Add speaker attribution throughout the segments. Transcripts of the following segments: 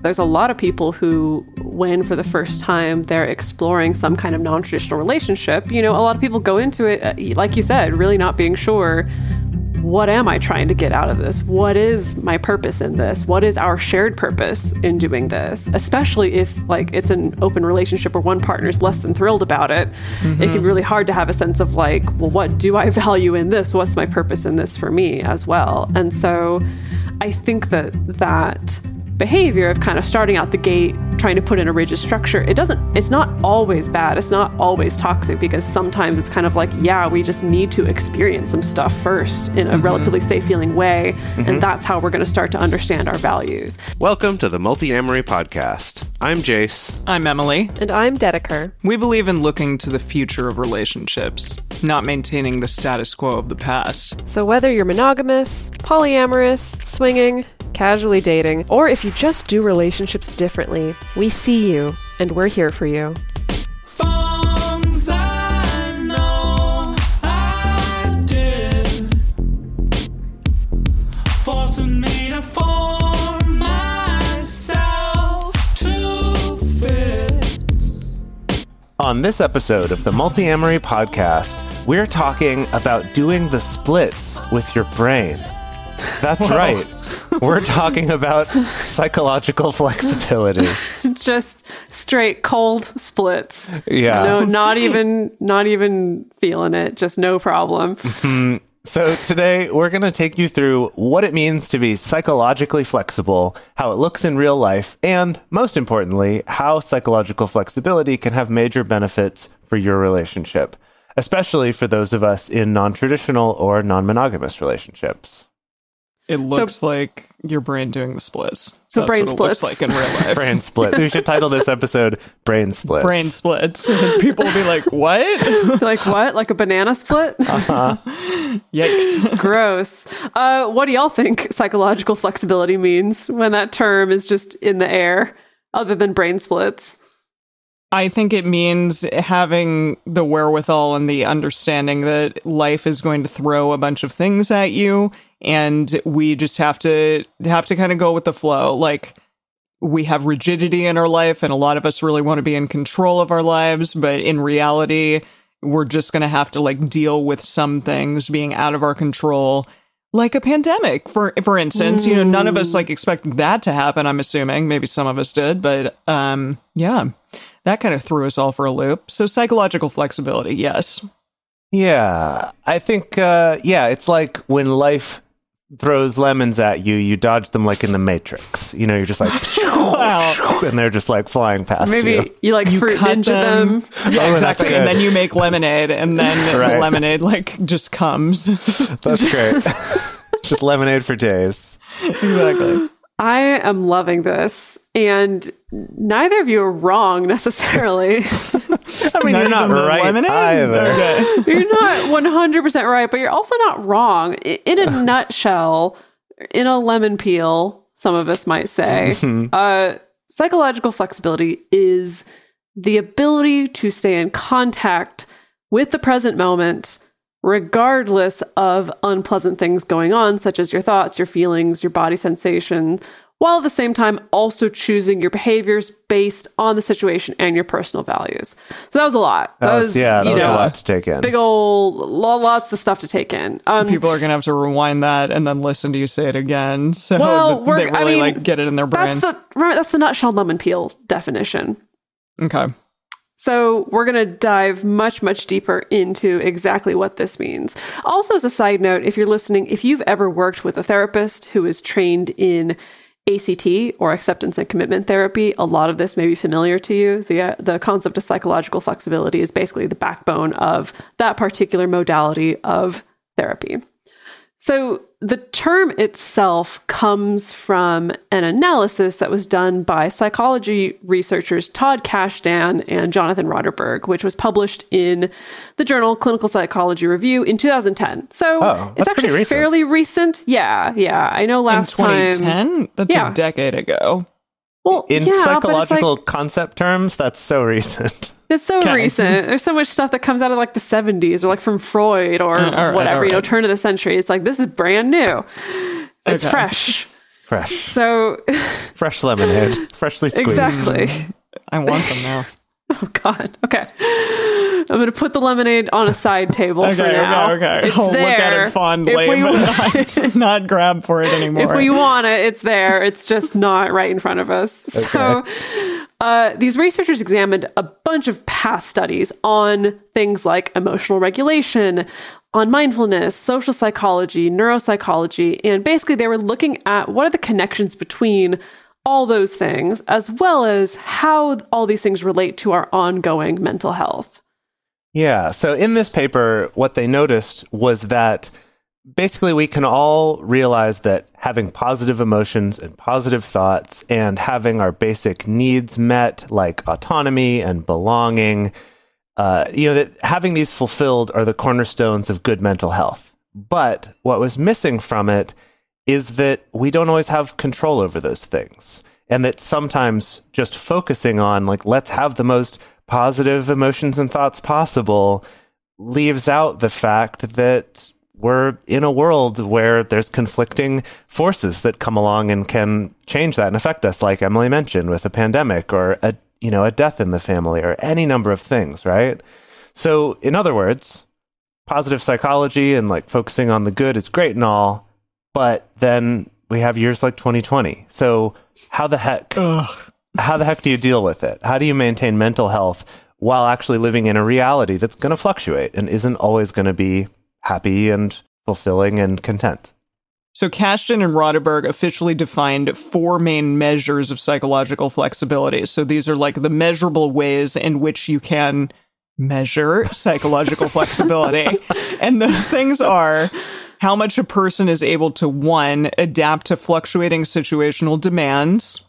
Speaker 1: There's a lot of people who, when for the first time they're exploring some kind of non-traditional relationship, a lot of people go into it, like you said, really not being sure, what am I trying to get out of this? What is my purpose in this? What is our shared purpose in doing this? Especially if it's an open relationship where one partner is less than thrilled about it. Mm-hmm. It can be really hard to have a sense of what do I value in this? What's my purpose in this for me as well? And so I think that behavior of kind of starting out the gate, trying to put in a rigid structure, it's not always bad. It's not always toxic, because sometimes it's kind of we just need to experience some stuff first in a relatively safe feeling way. And that's how we're going to start to understand our values.
Speaker 2: Welcome to the Multi-Amory Podcast. I'm Jace.
Speaker 3: I'm Emily.
Speaker 1: And I'm Dedeker.
Speaker 3: We believe in looking to the future of relationships, not maintaining the status quo of the past.
Speaker 1: So whether you're monogamous, polyamorous, swinging, casually dating, or if you just do relationships differently, we see you and we're here for you.
Speaker 4: Forms I know I did, forcing me to form myself to fit.
Speaker 2: On this episode of the Multi-Amory Podcast, we're talking about doing the splits with your brain. That's right. We're talking about psychological flexibility.
Speaker 1: Just straight cold splits.
Speaker 2: Yeah.
Speaker 1: No, not even feeling it. Just no problem.
Speaker 2: So today we're going to take you through what it means to be psychologically flexible, how it looks in real life, and most importantly, how psychological flexibility can have major benefits for your relationship, especially for those of us in non-traditional or non-monogamous relationships.
Speaker 3: It looks like your brain doing the splits.
Speaker 1: So
Speaker 3: That's
Speaker 1: brain
Speaker 3: what
Speaker 1: splits.
Speaker 3: It looks like in real life.
Speaker 2: Brain split. We should title this episode Brain Splits.
Speaker 3: Brain splits. And people will be like, what?
Speaker 1: Like what? Like a banana split?
Speaker 3: Yikes.
Speaker 1: Gross. What do y'all think psychological flexibility means when that term is just in the air, other than brain splits?
Speaker 3: I think it means having the wherewithal and the understanding that life is going to throw a bunch of things at you, and we just have to kind of go with the flow. Like, we have rigidity in our life, and a lot of us really want to be in control of our lives, but in reality, we're just going to have to deal with some things being out of our control, like a pandemic, for instance. None of us expect that to happen, I'm assuming. Maybe some of us did, but yeah. That kind of threw us all for a loop. So psychological flexibility, yes.
Speaker 2: Yeah, I think, it's like when life throws lemons at you, you dodge them like in the Matrix. You're just like, wow, and they're just flying past you.
Speaker 1: Maybe you fruit ninja them.
Speaker 3: Yeah, exactly. And then you make lemonade, and then the lemonade just comes.
Speaker 2: That's great. Just lemonade for days.
Speaker 3: Exactly.
Speaker 1: I am loving this, and neither of you are wrong necessarily.
Speaker 2: I mean, you're not right either.
Speaker 1: Okay. You're not 100% right, but you're also not wrong. In a nutshell, in a lemon peel, some of us might say, psychological flexibility is the ability to stay in contact with the present moment, regardless of unpleasant things going on, such as your thoughts, your feelings, your body sensation, while at the same time also choosing your behaviors based on the situation and your personal values. So that was a lot. That was a
Speaker 2: lot to take in.
Speaker 1: Big old, lots of stuff to take in.
Speaker 3: People are going to have to rewind that and then listen to you say it again. So they really get it in their brain.
Speaker 1: That's the nutshell lemon peel definition.
Speaker 3: Okay.
Speaker 1: So we're going to dive much, much deeper into exactly what this means. Also, as a side note, if you're listening, if you've ever worked with a therapist who is trained in ACT or acceptance and commitment therapy, a lot of this may be familiar to you. The concept of psychological flexibility is basically the backbone of that particular modality of therapy. So the term itself comes from an analysis that was done by psychology researchers Todd Kashdan and Jonathan Rotterberg, which was published in the journal Clinical Psychology Review in 2010. So it's actually fairly recent. Yeah. I know last time...
Speaker 3: In 2010? That's a decade ago.
Speaker 1: Well,
Speaker 2: in psychological concept terms, that's so recent.
Speaker 1: It's so recent. There's so much stuff that comes out of the 70s or from Freud or whatever, turn of the century. It's this is brand new. It's fresh.
Speaker 2: Fresh.
Speaker 1: So,
Speaker 2: Fresh lemonade. Freshly squeezed.
Speaker 1: exactly.
Speaker 3: I want some now.
Speaker 1: Oh, God. Okay. I'm going to put the lemonade on a side table for now.
Speaker 3: Okay.
Speaker 1: It's
Speaker 3: I'll
Speaker 1: there.
Speaker 3: look at it fondly,
Speaker 1: If we
Speaker 3: but not grab for it anymore.
Speaker 1: If we want it, it's there. It's just not right in front of us. So these researchers examined a bunch of past studies on things like emotional regulation, on mindfulness, social psychology, neuropsychology, and basically they were looking at what are the connections between all those things, as well as how all these things relate to our ongoing mental health.
Speaker 2: Yeah. So in this paper, what they noticed was that basically we can all realize that having positive emotions and positive thoughts and having our basic needs met, like autonomy and belonging, that having these fulfilled are the cornerstones of good mental health. But what was missing from it is that we don't always have control over those things. And that sometimes just focusing on, like, let's have the most positive emotions and thoughts possible leaves out the fact that we're in a world where there's conflicting forces that come along and can change that and affect us, like Emily mentioned, with a pandemic or a death in the family or any number of things, right? So in other words, positive psychology and like focusing on the good is great and all, but then we have years like 2020. So how the heck do you deal with it? How do you maintain mental health while actually living in a reality that's going to fluctuate and isn't always going to be happy and fulfilling and content?
Speaker 3: So Kashtan and Rodeberg officially defined 4 main measures of psychological flexibility. So these are like the measurable ways in which you can measure psychological flexibility. And those things are how much a person is able to, 1, adapt to fluctuating situational demands,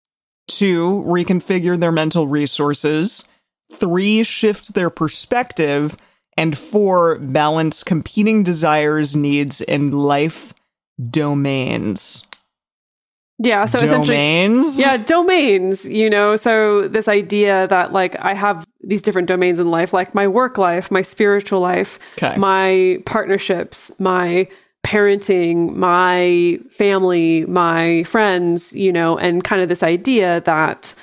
Speaker 3: 2, reconfigure their mental resources, 3, shift their perspective, and 4, balance competing desires, needs, and life domains.
Speaker 1: Yeah, so
Speaker 3: domains?
Speaker 1: Yeah, domains, so this idea that like I have these different domains in life, like my work life, my spiritual life, my partnerships, my parenting, my family, my friends, and kind of this idea that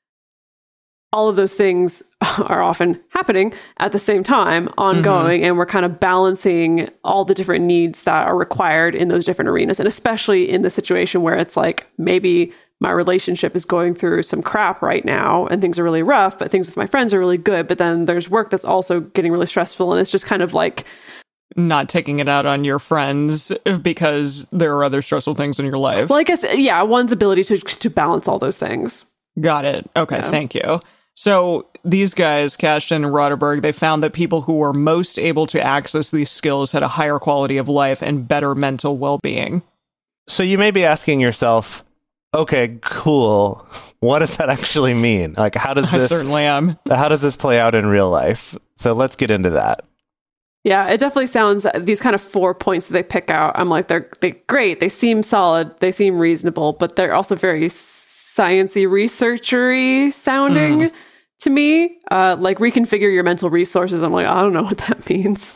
Speaker 1: all of those things are often happening at the same time, ongoing, and we're kind of balancing all the different needs that are required in those different arenas. And especially in the situation where it's like, maybe my relationship is going through some crap right now and things are really rough, but things with my friends are really good. But then there's work that's also getting really stressful. And it's just kind of like
Speaker 3: not taking it out on your friends because there are other stressful things in your life.
Speaker 1: Well, I guess, yeah, one's ability to balance all those things.
Speaker 3: Got it. Okay, thank you. So these guys, Kashtan and Rodeberg, they found that people who were most able to access these skills had a higher quality of life and better mental well-being.
Speaker 2: So you may be asking yourself, okay, cool. What does that actually mean? Like, how does this? I
Speaker 3: certainly am.
Speaker 2: How does this play out in real life? So let's get into that.
Speaker 1: Yeah, it definitely sounds, these kind of 4 points that they pick out, I'm like, they're great. They seem solid. They seem reasonable, but they're also very sciencey, researchery sounding to me. Like reconfigure your mental resources. I'm like, I don't know what that means.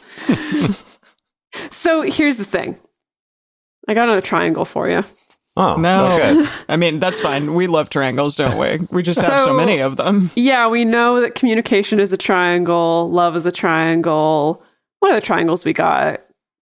Speaker 1: So here's the thing. I got another triangle for you.
Speaker 2: Oh,
Speaker 3: no.
Speaker 2: Okay.
Speaker 3: I mean, that's fine. We love triangles, don't we? We just have so many of them.
Speaker 1: Yeah, we know that communication is a triangle. Love is a triangle. What other triangles we got?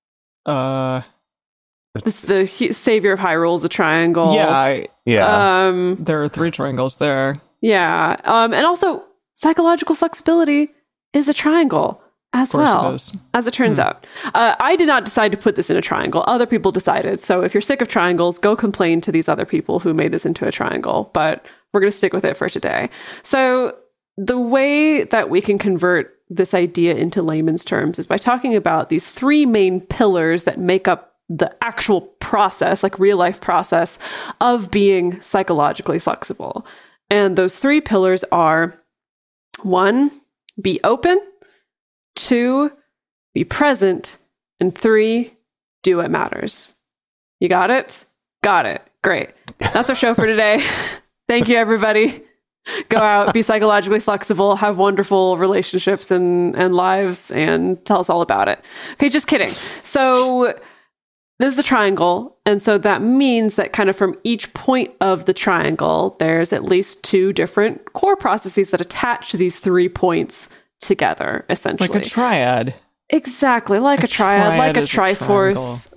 Speaker 1: This the savior of Hyrule is a triangle.
Speaker 3: Yeah.
Speaker 2: Yeah.
Speaker 3: There are 3 triangles there.
Speaker 1: Yeah. And also psychological flexibility is a triangle as well, as it turns out. I did not decide to put this in a triangle. Other people decided. So if you're sick of triangles, go complain to these other people who made this into a triangle. But we're going to stick with it for today. So the way that we can convert this idea into layman's terms is by talking about these 3 main pillars that make up the actual process, like real life process of being psychologically flexible. And those 3 pillars are 1, be open, 2, be present, and 3, do what matters. You got it? Got it. Great. That's our show for today. Thank you, everybody. Go out, be psychologically flexible, have wonderful relationships and lives, and tell us all about it. Okay, just kidding. So this is a triangle. And so that means that kind of from each point of the triangle, there's at least 2 different core processes that attach these 3 points together, essentially.
Speaker 3: Like a triad.
Speaker 1: Exactly. Like a triad, like a triforce,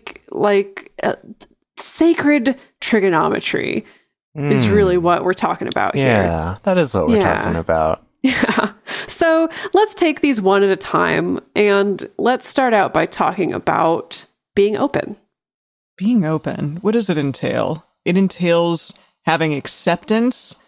Speaker 1: like sacred trigonometry is really what we're talking about here.
Speaker 2: Yeah, that is what we're talking about.
Speaker 1: Yeah. So let's take these one at a time, and let's start out by talking about being open.
Speaker 3: Being open, what does it entail? It entails having acceptance.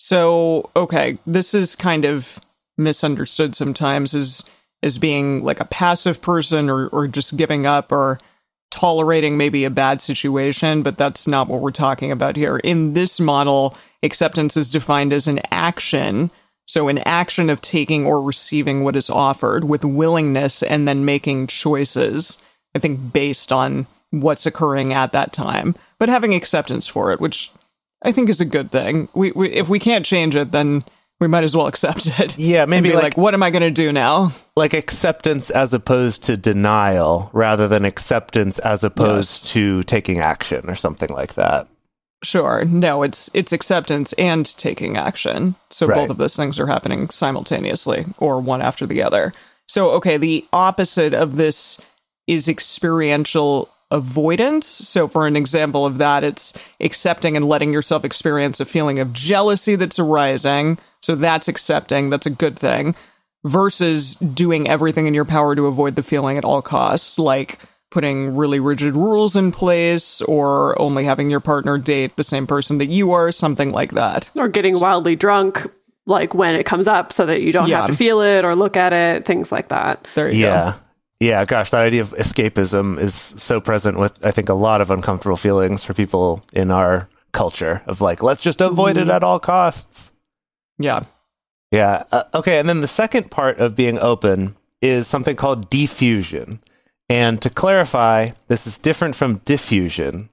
Speaker 3: So, okay, this is kind of misunderstood sometimes as being like a passive person or just giving up or tolerating maybe a bad situation, but that's not what we're talking about here. In this model, acceptance is defined as an action. So an action of taking or receiving what is offered with willingness and then making choices, I think, based on what's occurring at that time, but having acceptance for it, which I think is a good thing. We if we can't change it, then we might as well accept it.
Speaker 2: Yeah, maybe
Speaker 3: be like, what am I going to do now?
Speaker 2: Like acceptance as opposed to denial, rather than acceptance as opposed to taking action or something like that.
Speaker 3: Sure. No, it's acceptance and taking action. So
Speaker 2: Right.
Speaker 3: both of those things are happening simultaneously or one after the other. So, okay, the opposite of this is experiential avoidance. So for an example of that, it's accepting and letting yourself experience a feeling of jealousy that's arising. So that's accepting. That's a good thing. Versus doing everything in your power to avoid the feeling at all costs, like putting really rigid rules in place or only having your partner date the same person that you are, something like that.
Speaker 1: Or getting wildly drunk, like when it comes up, so that you don't have to feel it or look at it, things like that.
Speaker 3: There you go.
Speaker 2: Yeah, gosh, that idea of escapism is so present with, I think, a lot of uncomfortable feelings for people in our culture of like, let's just avoid it at all costs.
Speaker 3: Yeah.
Speaker 2: Yeah. Okay. And then the second part of being open is something called diffusion. And to clarify, this is different from diffusion.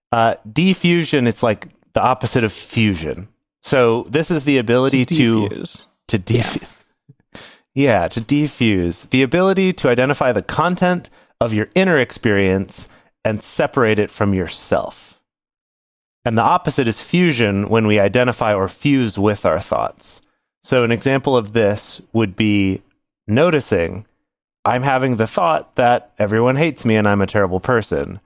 Speaker 2: Diffusion, it's like the opposite of fusion. So this is the ability to diffuse.
Speaker 1: Yes.
Speaker 2: Yeah, to defuse. The ability to identify the content of your inner experience and separate it from yourself. And the opposite is fusion, when we identify or fuse with our thoughts. So an example of this would be noticing I'm having the thought that everyone hates me and I'm a terrible person,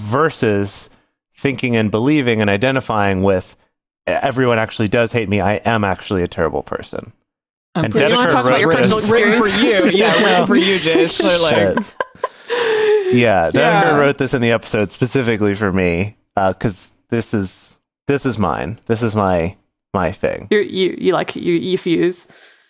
Speaker 2: versus thinking and believing and identifying with everyone actually does hate me. I am actually a terrible person. And
Speaker 1: You want to talk about your personal
Speaker 3: Written for
Speaker 1: experience?
Speaker 3: you. Yeah, written for you, Jace.
Speaker 2: Shit. Yeah, Dedeker wrote this in the episode specifically for me because this is mine. This is my thing.
Speaker 1: You fuse.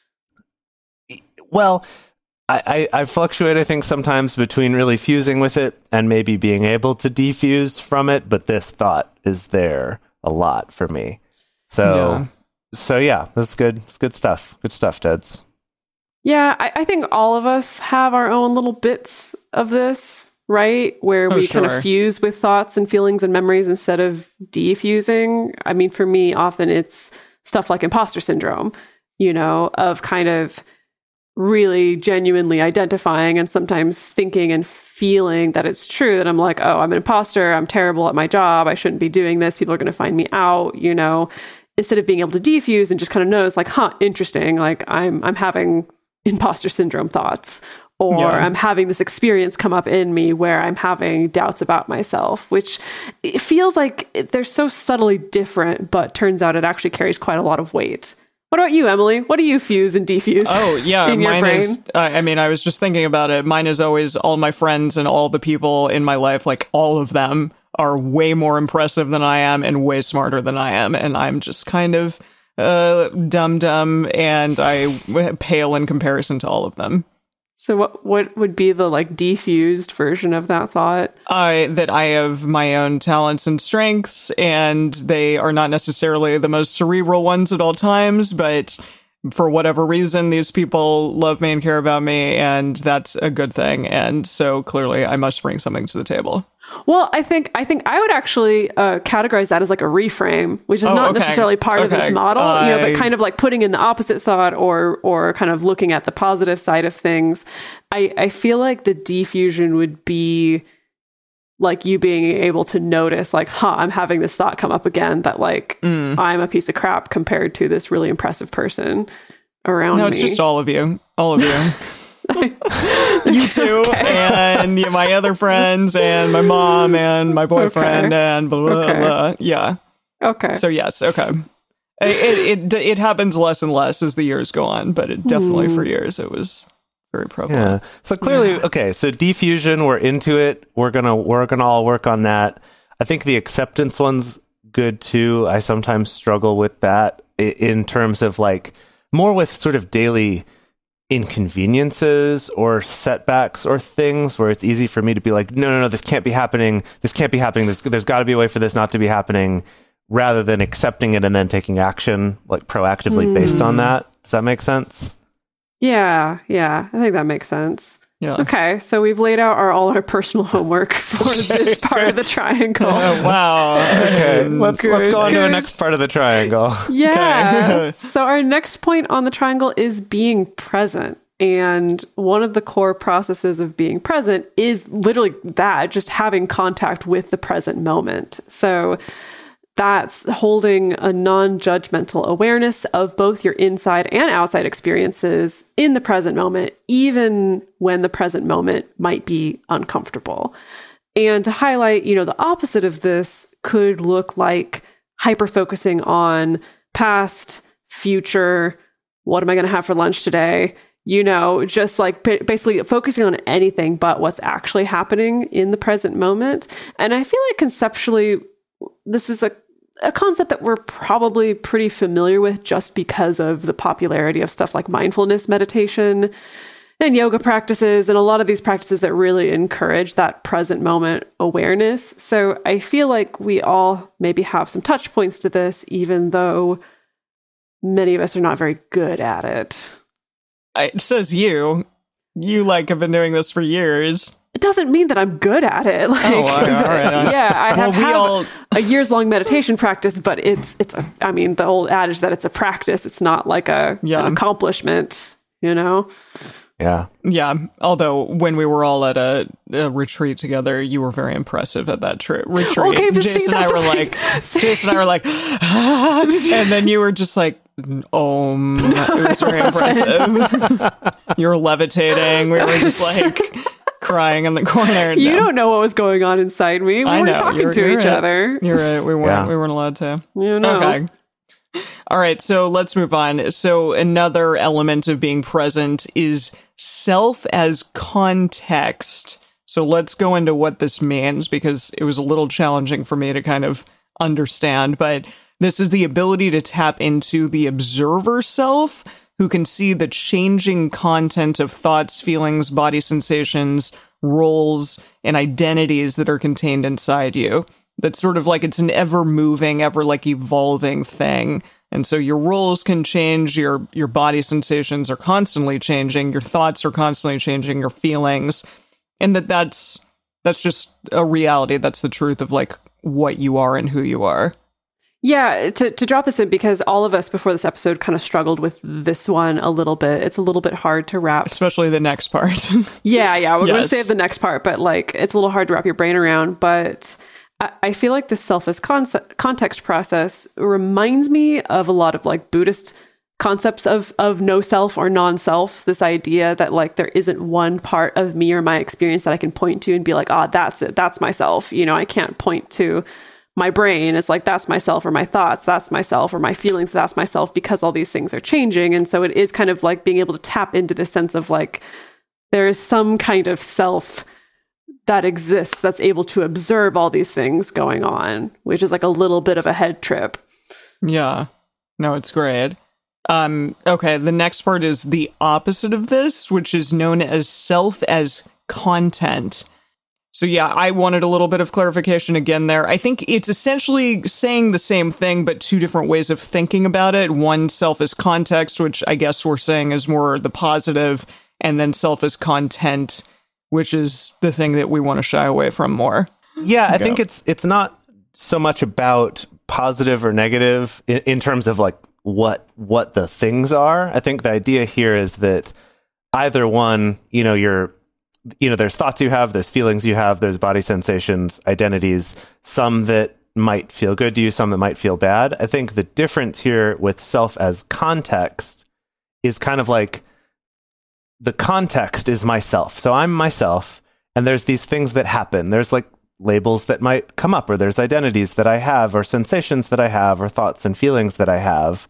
Speaker 2: Well, I fluctuate, I think, sometimes between really fusing with it and maybe being able to defuse from it, but this thought is there a lot for me. So yeah, this is good. It's good stuff. Good stuff, Teds.
Speaker 1: Yeah, I think all of us have our own little bits of this, right? Where we kind of fuse with thoughts and feelings and memories instead of defusing. I mean, for me, often it's stuff like imposter syndrome, of kind of really genuinely identifying and sometimes thinking and feeling that it's true, that I'm like, oh, I'm an imposter. I'm terrible at my job. I shouldn't be doing this. People are going to find me out, instead of being able to defuse and just kind of notice like, interesting. Like I'm having imposter syndrome thoughts, or I'm having this experience come up in me where I'm having doubts about myself, which it feels like they're so subtly different, but turns out it actually carries quite a lot of weight. What about you, Emily? What do you fuse and defuse?
Speaker 3: Oh, yeah.
Speaker 1: in your
Speaker 3: mine
Speaker 1: brain?
Speaker 3: is, I was just thinking about it. Mine is always all my friends and all the people in my life, like all of them are way more impressive than I am and way smarter than I am. And I'm just kind of dumb and I pale in comparison to all of them.
Speaker 1: So what would be the like defused version of that thought?
Speaker 3: That I have my own talents and strengths, and they are not necessarily the most cerebral ones at all times, but for whatever reason, these people love me and care about me, and that's a good thing. And so clearly I must bring something to the table.
Speaker 1: Well, I think I would actually categorize that as like a reframe, which is not necessarily part of this model, but kind of like putting in the opposite thought or kind of looking at the positive side of things. I feel like the diffusion would be like you being able to notice like, I'm having this thought come up again that like I'm a piece of crap compared to this really impressive person around me.
Speaker 3: No, it's just all of you. All of you. You two, and my other friends, and my mom, and my boyfriend, and blah, blah, blah. Yeah.
Speaker 1: Okay.
Speaker 3: So, yes, okay. It happens less and less as the years go on, but it definitely for years it was very prevalent.
Speaker 2: Yeah. So clearly, okay, so defusion, we're into it. We're gonna all work on that. I think the acceptance one's good too. I sometimes struggle with that in terms of like more with sort of daily inconveniences or setbacks or things where it's easy for me to be like, no, this can't be happening. This can't be happening. There's got to be a way for this not to be happening, rather than accepting it and then taking action like proactively based on that. Does that make sense?
Speaker 1: Yeah, I think that makes sense.
Speaker 3: Yeah.
Speaker 1: Okay, so we've laid out all our personal homework for this part of the triangle.
Speaker 3: Oh, wow.
Speaker 2: Okay, let's go on to the
Speaker 1: Good.
Speaker 2: next part of the triangle.
Speaker 1: Yeah. So our next point on the triangle is being present. And one of the core processes of being present is literally that, just having contact with the present moment. So that's holding a non-judgmental awareness of both your inside and outside experiences in the present moment, even when the present moment might be uncomfortable. And to highlight, the opposite of this could look like hyper-focusing on past, future, what am I going to have for lunch today? Just like basically focusing on anything but what's actually happening in the present moment. And I feel like conceptually, this is a concept that we're probably pretty familiar with just because of the popularity of stuff like mindfulness meditation and yoga practices and a lot of these practices that really encourage that present moment awareness. So I feel like we all maybe have some touch points to this, even though many of us are not very good at it.
Speaker 3: It says you have been doing this for years.
Speaker 1: It doesn't mean that I'm good at it. Like,
Speaker 3: all right.
Speaker 1: yeah, I
Speaker 3: Well,
Speaker 1: have a years-long meditation practice, but it's the old adage that it's a practice. It's not like an accomplishment,
Speaker 2: Yeah.
Speaker 3: Yeah. Although when we were all at a retreat together, you were very impressive at that retreat.
Speaker 1: Okay, but
Speaker 3: Jason and I were like, and then you were just like, it was very impressive. You were levitating. We were just like crying in the corner.
Speaker 1: You don't know what was going on inside me. We were talking to each other.
Speaker 3: You're right. We weren't allowed to. Okay. All right, so let's move on. So another element of being present is self as context. So let's go into what this means, because it was a little challenging for me to kind of understand. But this is the ability to tap into the observer self, who can see the changing content of thoughts, feelings, body sensations, roles, and identities that are contained inside you. That's sort of like it's an ever-moving, evolving thing. And so your roles can change, your body sensations are constantly changing, your thoughts are constantly changing, your feelings. And that's just a reality. That's the truth of like what you are and who you are.
Speaker 1: Yeah, to drop this in, because all of us before this episode kind of struggled with this one a little bit. It's a little bit hard to wrap.
Speaker 3: Especially the next part.
Speaker 1: Yeah. We're going to
Speaker 3: Yes.
Speaker 1: save the next part, but like it's a little hard to wrap your brain around. But I feel like this self as context process reminds me of a lot of like Buddhist concepts of no self or non-self. This idea that like there isn't one part of me or my experience that I can point to and be like, that's it. That's myself. I can't point to my brain as like, that's myself, or my thoughts, that's myself, or my feelings, that's myself, because all these things are changing. And so it is kind of like being able to tap into this sense of like, there is some kind of self that exists that's able to observe all these things going on, which is like a little bit of a head trip.
Speaker 3: Yeah. No, it's great. Okay, the next part is the opposite of this, which is known as self as content. So yeah, I wanted a little bit of clarification again there. I think it's essentially saying the same thing, but two different ways of thinking about it. One, self as context, which I guess we're saying is more the positive, and then self as content, which is the thing that we want to shy away from more.
Speaker 2: Yeah, I think it's not so much about positive or negative in terms of like what the things are. I think the idea here is that either one, you're there's thoughts you have, there's feelings you have, there's body sensations, identities, some that might feel good to you, some that might feel bad. I think the difference here with self as context is kind of like the context is myself. So I'm myself, and there's these things that happen. There's like labels that might come up, or there's identities that I have, or sensations that I have, or thoughts and feelings that I have,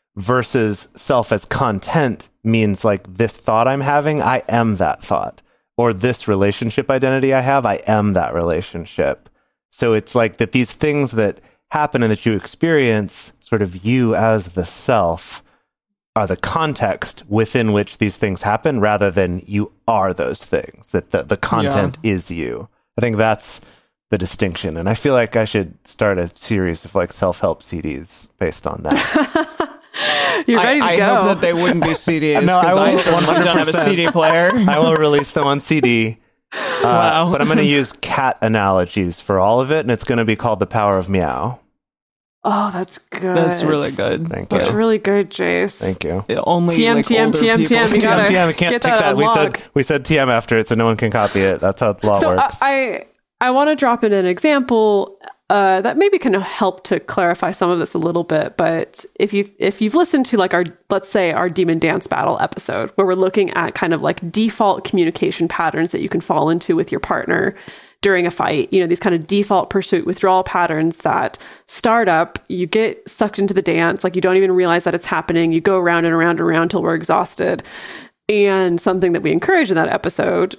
Speaker 2: versus self as content means like this thought I'm having, I am that thought, or this relationship identity I have, I am that relationship. So it's like that these things that happen and that you experience, sort of you as the self, are the context within which these things happen, rather than you are those things, that the content is you. I think that's the distinction. And I feel like I should start a series of like self-help CDs based on that.
Speaker 1: You're ready to
Speaker 3: I
Speaker 1: go.
Speaker 3: hope that they wouldn't be CDs,
Speaker 2: No, I
Speaker 3: because
Speaker 2: will
Speaker 3: I certainly don't have a
Speaker 2: 100%.
Speaker 3: CD player.
Speaker 2: I will release them on CD.
Speaker 3: Wow.
Speaker 2: But I'm going to use cat analogies for all of it, and it's going to be called The Power of Meow.
Speaker 1: Oh, that's good.
Speaker 3: That's really good.
Speaker 2: Thank
Speaker 1: That's
Speaker 2: you.
Speaker 1: really good, Jace.
Speaker 2: Thank you.
Speaker 3: Only
Speaker 1: TM,
Speaker 3: like
Speaker 1: TM,
Speaker 3: older
Speaker 1: TM,
Speaker 3: people
Speaker 1: TM. You
Speaker 3: can-
Speaker 1: gotta
Speaker 2: TM, we can't
Speaker 1: get
Speaker 2: take
Speaker 1: that
Speaker 2: that.
Speaker 1: log.
Speaker 2: We said TM after it, so no one can copy it. That's how the law
Speaker 1: So
Speaker 2: works.
Speaker 1: I want to drop in an example that maybe can help to clarify some of this a little bit. But if you've listened to like let's say our demon dance battle episode, where we're looking at kind of like default communication patterns that you can fall into with your partner during a fight, these kind of default pursuit withdrawal patterns that start up, you get sucked into the dance, like you don't even realize that it's happening. You go around and around and around till we're exhausted. And something that we encourage in that episode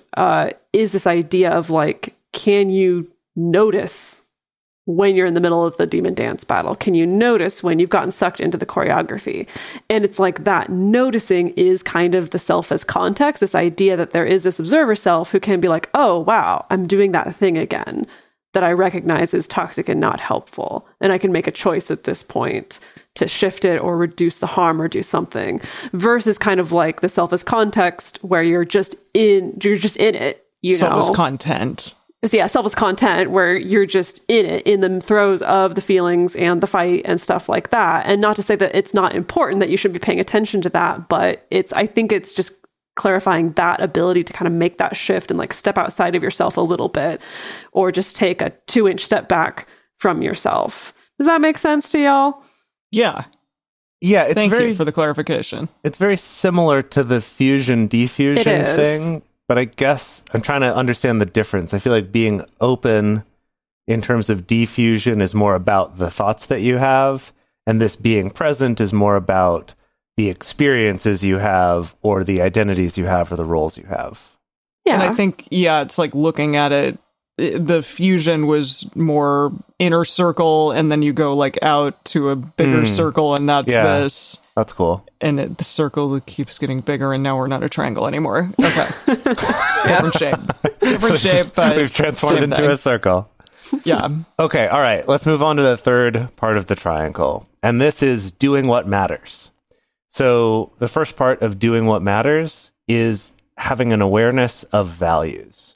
Speaker 1: is this idea of like, can you notice when you're in the middle of the demon dance battle? Can you notice when you've gotten sucked into the choreography? And it's like that noticing is kind of the self as context, this idea that there is this observer self who can be like, oh, wow, I'm doing that thing again that I recognize is toxic and not helpful. And I can make a choice at this point to shift it or reduce the harm or do something, versus kind of like the self as context where you're just in it,
Speaker 3: Self as content.
Speaker 1: So yeah, self as content where you're just in it, in the throes of the feelings and the fight and stuff like that. And not to say that it's not important that you should be paying attention to that, but I think it's just clarifying that ability to kind of make that shift and like step outside of yourself a little bit, or just take a 2-inch step back from yourself. Does that make sense to y'all?
Speaker 3: Yeah.
Speaker 2: Yeah, it's
Speaker 3: Thank
Speaker 2: very
Speaker 3: you for the clarification.
Speaker 2: it's very similar to the fusion diffusion
Speaker 1: It is.
Speaker 2: thing, but I guess I'm trying to understand the difference. I feel like being open in terms of diffusion is more about the thoughts that you have, and this being present is more about the experiences you have, or the identities you have, or the roles you have.
Speaker 1: Yeah.
Speaker 3: And I think, it's like looking at it, the fusion was more inner circle, and then you go like out to a bigger circle, and that's
Speaker 2: Yeah.
Speaker 3: this.
Speaker 2: That's cool.
Speaker 3: And the circle keeps getting bigger, and now we're not a triangle anymore. Okay. Different shape, but
Speaker 2: We've transformed
Speaker 3: same
Speaker 2: into
Speaker 3: thing.
Speaker 2: a circle.
Speaker 3: Yeah.
Speaker 2: Okay, all right. Let's move on to the third part of the triangle. And this is doing what matters. So the first part of doing what matters is having an awareness of values.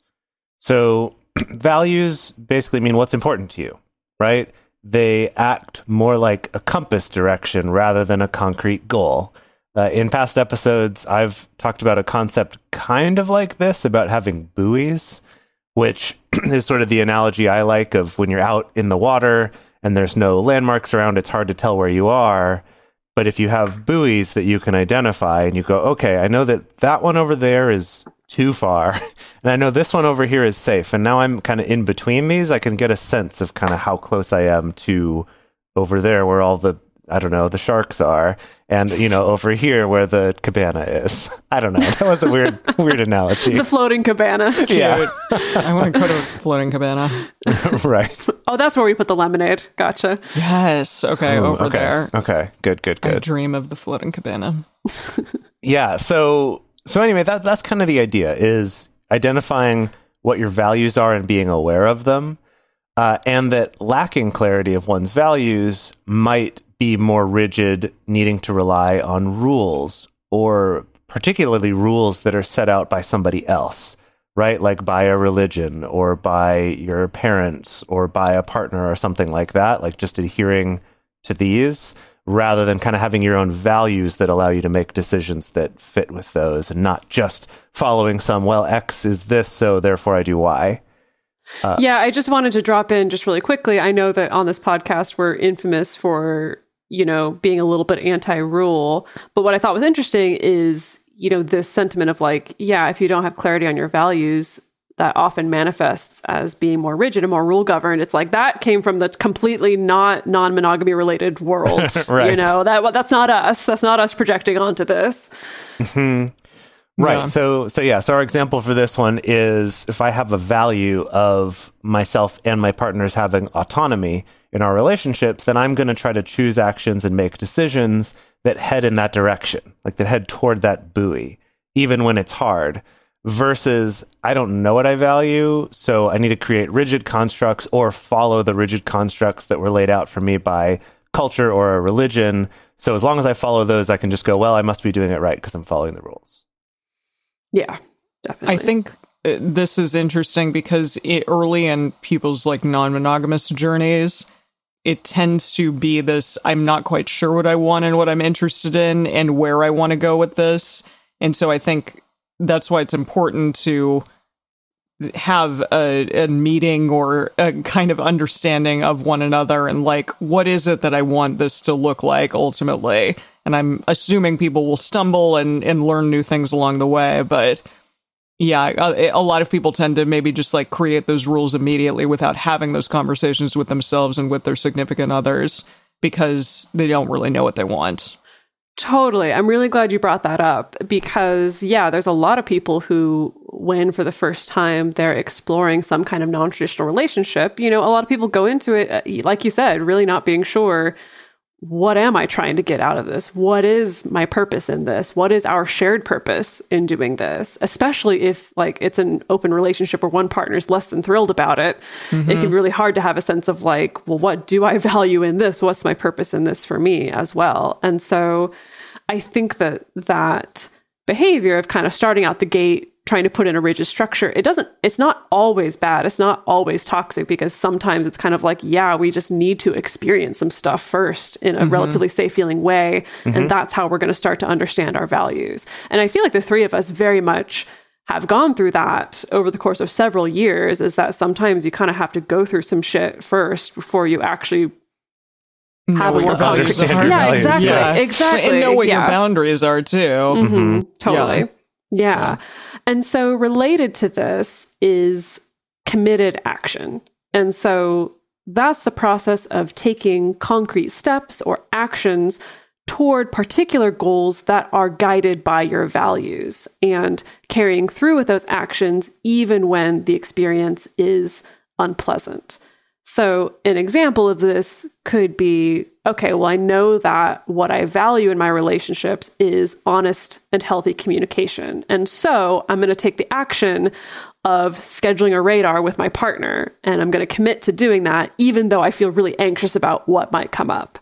Speaker 2: So values basically mean what's important to you, right? They act more like a compass direction rather than a concrete goal. In past episodes, I've talked about a concept kind of like this, about having buoys, which is sort of the analogy I like of when you're out in the water and there's no landmarks around, it's hard to tell where you are. But if you have buoys that you can identify and you go, okay, I know that one over there is too far, and I know this one over here is safe, and now I'm kind of in between these, I can get a sense of kind of how close I am to over there where all the, I don't know, the sharks are, and, over here where the cabana is. I don't know. That was a weird analogy.
Speaker 1: the floating cabana.
Speaker 2: Yeah.
Speaker 3: I want to go to a floating cabana.
Speaker 2: Right.
Speaker 1: Oh, that's where we put the lemonade. Gotcha.
Speaker 3: Yes. Okay.
Speaker 2: Ooh,
Speaker 3: Over
Speaker 2: okay.
Speaker 3: there.
Speaker 2: Okay. Good.
Speaker 3: I dream of the floating cabana.
Speaker 2: Yeah. So anyway, that's kind of the idea, is identifying what your values are and being aware of them. And that lacking clarity of one's values might be more rigid, needing to rely on rules, or particularly rules that are set out by somebody else, right? Like by a religion, or by your parents, or by a partner, or something like that, like just adhering to these, rather than kind of having your own values that allow you to make decisions that fit with those and not just following some, well, X is this, so therefore I do Y.
Speaker 1: Yeah, I just wanted to drop in just really quickly. I know that on this podcast, we're infamous for, being a little bit anti-rule. But what I thought was interesting is, this sentiment of like, yeah, if you don't have clarity on your values, that often manifests as being more rigid and more rule governed. It's like that came from the completely not non-monogamy related world.
Speaker 2: Right.
Speaker 1: That's not us. That's not us projecting onto this.
Speaker 2: Mm-hmm. Right.
Speaker 3: Yeah.
Speaker 2: So our example for this one is if I have a value of myself and my partners having autonomy in our relationships, then I'm going to try to choose actions and make decisions that head in that direction, like that head toward that buoy, even when it's hard, versus I don't know what I value, so I need to create rigid constructs or follow the rigid constructs that were laid out for me by culture or a religion. So as long as I follow those, I can just go, well, I must be doing it right because I'm following the rules.
Speaker 1: Yeah, definitely.
Speaker 3: I think this is interesting because early in people's like non-monogamous journeys, it tends to be this, I'm not quite sure what I want and what I'm interested in and where I want to go with this. And so I think that's why it's important to have a meeting or a kind of understanding of one another and like, what is it that I want this to look like ultimately? And I'm assuming people will stumble and learn new things along the way. But yeah, a lot of people tend to maybe just like create those rules immediately without having those conversations with themselves and with their significant others because they don't really know what they want.
Speaker 1: Totally. I'm really glad you brought that up because, yeah, there's a lot of people who, when for the first time they're exploring some kind of non-traditional relationship, a lot of people go into it, like you said, really not being sure, what am I trying to get out of this? What is my purpose in this? What is our shared purpose in doing this? Especially if like it's an open relationship where one partner is less than thrilled about it. Mm-hmm. It can be really hard to have a sense of like, well, what do I value in this? What's my purpose in this for me as well? And so I think that behavior of kind of starting out the gate, trying to put in a rigid structure, it's not always bad. It's not always toxic because sometimes it's kind of like, yeah, we just need to experience some stuff first in a relatively safe feeling way. Mm-hmm. And that's how we're going to start to understand our values. And I feel like the three of us very much have gone through that over the course of several years, is that sometimes you kind of have to go through some shit first before you actually have a more concrete. Yeah, exactly.
Speaker 3: Yeah.
Speaker 1: Exactly.
Speaker 3: And know what your boundaries are too.
Speaker 1: Mm-hmm. Totally. Yeah. And so related to this is committed action. And so that's the process of taking concrete steps or actions toward particular goals that are guided by your values and carrying through with those actions even when the experience is unpleasant. So an example of this could be, okay, well, I know that what I value in my relationships is honest and healthy communication. And so I'm going to take the action of scheduling a radar with my partner, and I'm going to commit to doing that, even though I feel really anxious about what might come up.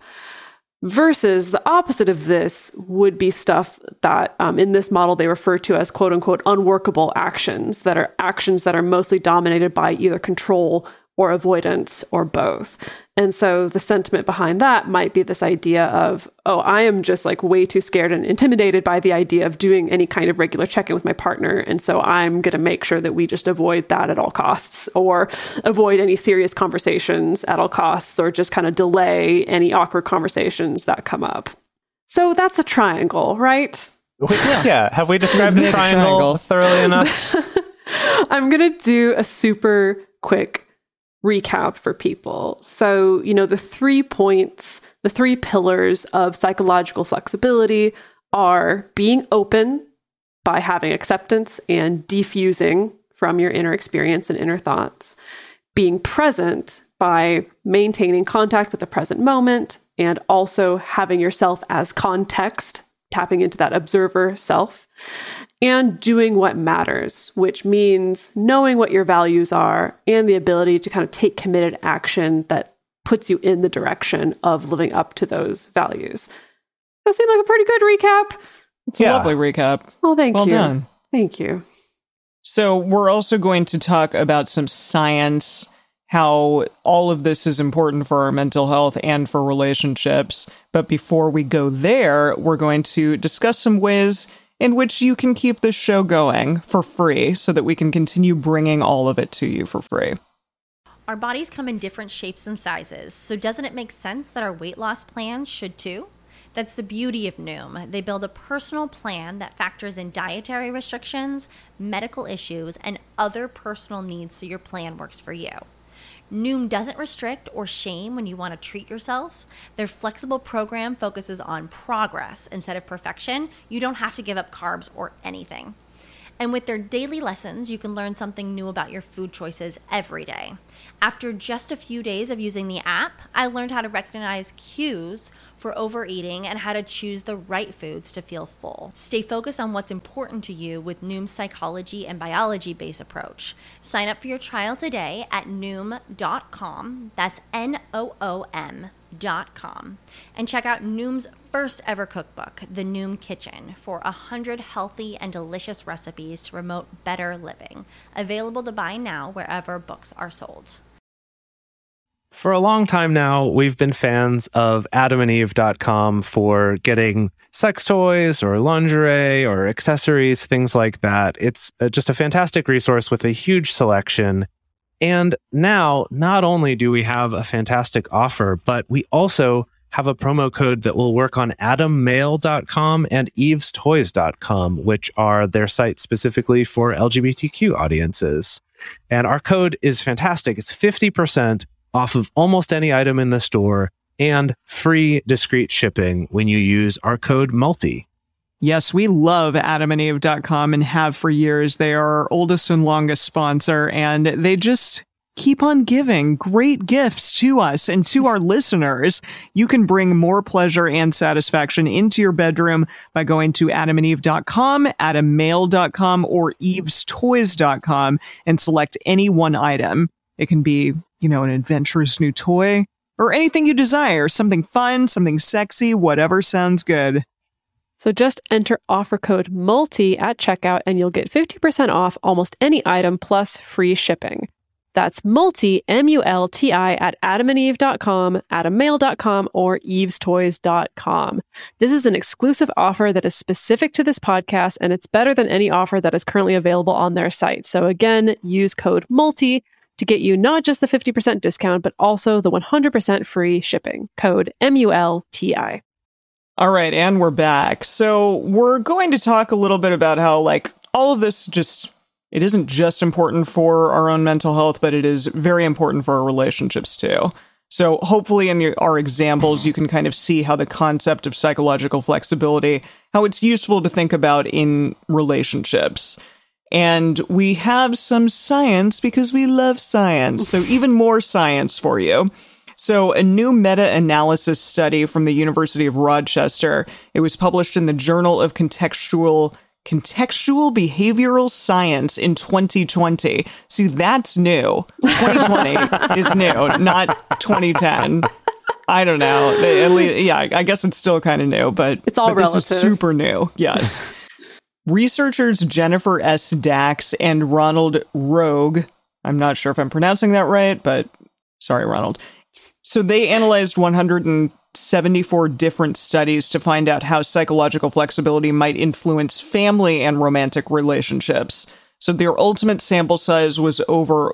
Speaker 1: Versus the opposite of this would be stuff that in this model they refer to as quote unquote unworkable actions that are mostly dominated by either control or avoidance or both. And so the sentiment behind that might be this idea of, oh, I am just like way too scared and intimidated by the idea of doing any kind of regular check-in with my partner. And so I'm going to make sure that we just avoid that at all costs, or avoid any serious conversations at all costs, or just kind of delay any awkward conversations that come up. So that's a triangle, right?
Speaker 2: Yeah. Have we described the triangle thoroughly enough?
Speaker 1: I'm going to do a super quick recap for people. So, the 3 points, the 3 pillars of psychological flexibility are being open by having acceptance and defusing from your inner experience and inner thoughts, being present by maintaining contact with the present moment, and also having yourself as context, tapping into that observer self, and doing what matters, which means knowing what your values are and the ability to kind of take committed action that puts you in the direction of living up to those values. That seemed like a pretty good recap.
Speaker 3: It's a lovely recap.
Speaker 1: Oh, thank you.
Speaker 3: Well done.
Speaker 1: Thank you.
Speaker 3: So we're also going to talk about some science, how all of this is important for our mental health and for relationships. But before we go there, we're going to discuss some ways in which you can keep this show going for free so that we can continue bringing all of it to you for free.
Speaker 5: Our bodies come in different shapes and sizes, so doesn't it make sense that our weight loss plans should too? That's the beauty of Noom. They build a personal plan that factors in dietary restrictions, medical issues, and other personal needs so your plan works for you. Noom doesn't restrict or shame when you want to treat yourself. Their flexible program focuses on progress instead of perfection. You don't have to give up carbs or anything. And with their daily lessons, you can learn something new about your food choices every day. After just a few days of using the app, I learned how to recognize cues for overeating and how to choose the right foods to feel full. Stay focused on what's important to you with Noom's psychology and biology-based approach. Sign up for your trial today at Noom.com. That's Noom.com. And check out Noom's first ever cookbook, The Noom Kitchen, for 100 healthy and delicious recipes to promote better living. Available to buy now wherever books are sold.
Speaker 2: For a long time now, we've been fans of adamandeve.com for getting sex toys or lingerie or accessories, things like that. It's just a fantastic resource with a huge selection. And now, not only do we have a fantastic offer, but we also have a promo code that will work on adammail.com and evestoys.com, which are their sites specifically for LGBTQ audiences. And our code is fantastic. It's 50% off of almost any item in the store and free discreet shipping when you use our code MULTI.
Speaker 3: Yes, we love adamandeve.com and have for years. They are our oldest and longest sponsor, and they just keep on giving great gifts to us and to our listeners. You can bring more pleasure and satisfaction into your bedroom by going to adamandeve.com, adammail.com, or evestoys.com and select any one item. It can be, an adventurous new toy or anything you desire, something fun, something sexy, whatever sounds good.
Speaker 1: So just enter offer code MULTI at checkout and you'll get 50% off almost any item plus free shipping. That's MULTI, M-U-L-T-I, at adamandeve.com, adammail.com, or evestoys.com. This is an exclusive offer that is specific to this podcast, and it's better than any offer that is currently available on their site. So again, use code MULTI to get you not just the 50% discount, but also the 100% free shipping. Code MULTI.
Speaker 3: All right, and we're back. So we're going to talk a little bit about how, all of this it isn't just important for our own mental health, but it is very important for our relationships too. So hopefully in our examples, you can kind of see how the concept of psychological flexibility, how it's useful to think about in relationships. And we have some science because we love science. So even more science for you. So a new meta-analysis study from the University of Rochester, it was published in the Journal of Contextual Behavioral Science in 2020. See, that's new. 2020 is new, not 2010. I don't know. I guess it's still kind of new, but
Speaker 1: it's all relative.
Speaker 3: This is super new. Yes. Researchers Jennifer S. Dax and Ronald Rogue, I'm not sure if I'm pronouncing that right, but sorry, Ronald. So they analyzed 174 different studies to find out how psychological flexibility might influence family and romantic relationships. So their ultimate sample size was over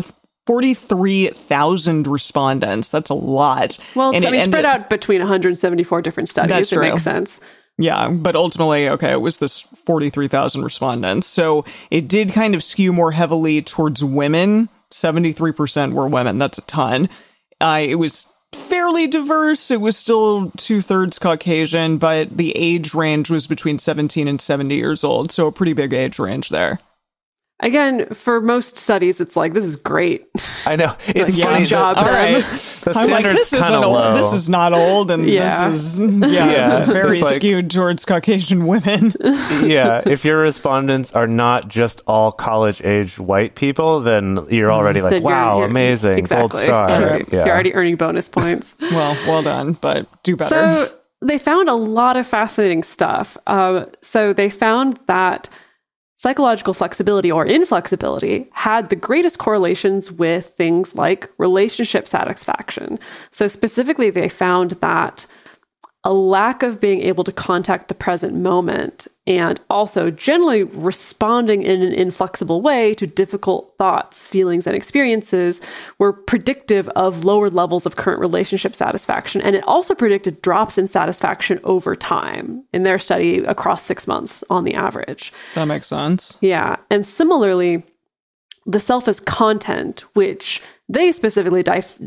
Speaker 3: 43,000 respondents. That's a lot.
Speaker 1: Well, it's spread out between 174 different studies.
Speaker 3: That's true.
Speaker 1: It makes sense.
Speaker 3: Yeah, but ultimately, it was this 43,000 respondents. So it did kind of skew more heavily towards women. 73% were women. That's a ton. It was fairly diverse. It was still 2/3 Caucasian, but the age range was between 17 and 70 years old. So a pretty big age range there.
Speaker 1: Again, for most studies, it's this is great.
Speaker 2: I know. It's funny.
Speaker 1: Good job,
Speaker 3: all right.
Speaker 2: The standard's kind of low.
Speaker 3: This is not old, and this is very skewed towards Caucasian women.
Speaker 2: Yeah, if your respondents are not just all college-age white people, then you're already wow, you're amazing,
Speaker 1: exactly.
Speaker 2: gold star.
Speaker 1: Sure. Yeah. You're already earning bonus points.
Speaker 3: Well done, but do better.
Speaker 1: So they found a lot of fascinating stuff. So they found that psychological flexibility or inflexibility had the greatest correlations with things like relationship satisfaction. So specifically, they found that a lack of being able to contact the present moment and also generally responding in an inflexible way to difficult thoughts, feelings, and experiences were predictive of lower levels of current relationship satisfaction. And it also predicted drops in satisfaction over time in their study across 6 months on the average.
Speaker 3: That makes sense.
Speaker 1: Yeah. And similarly, the self as content, which they specifically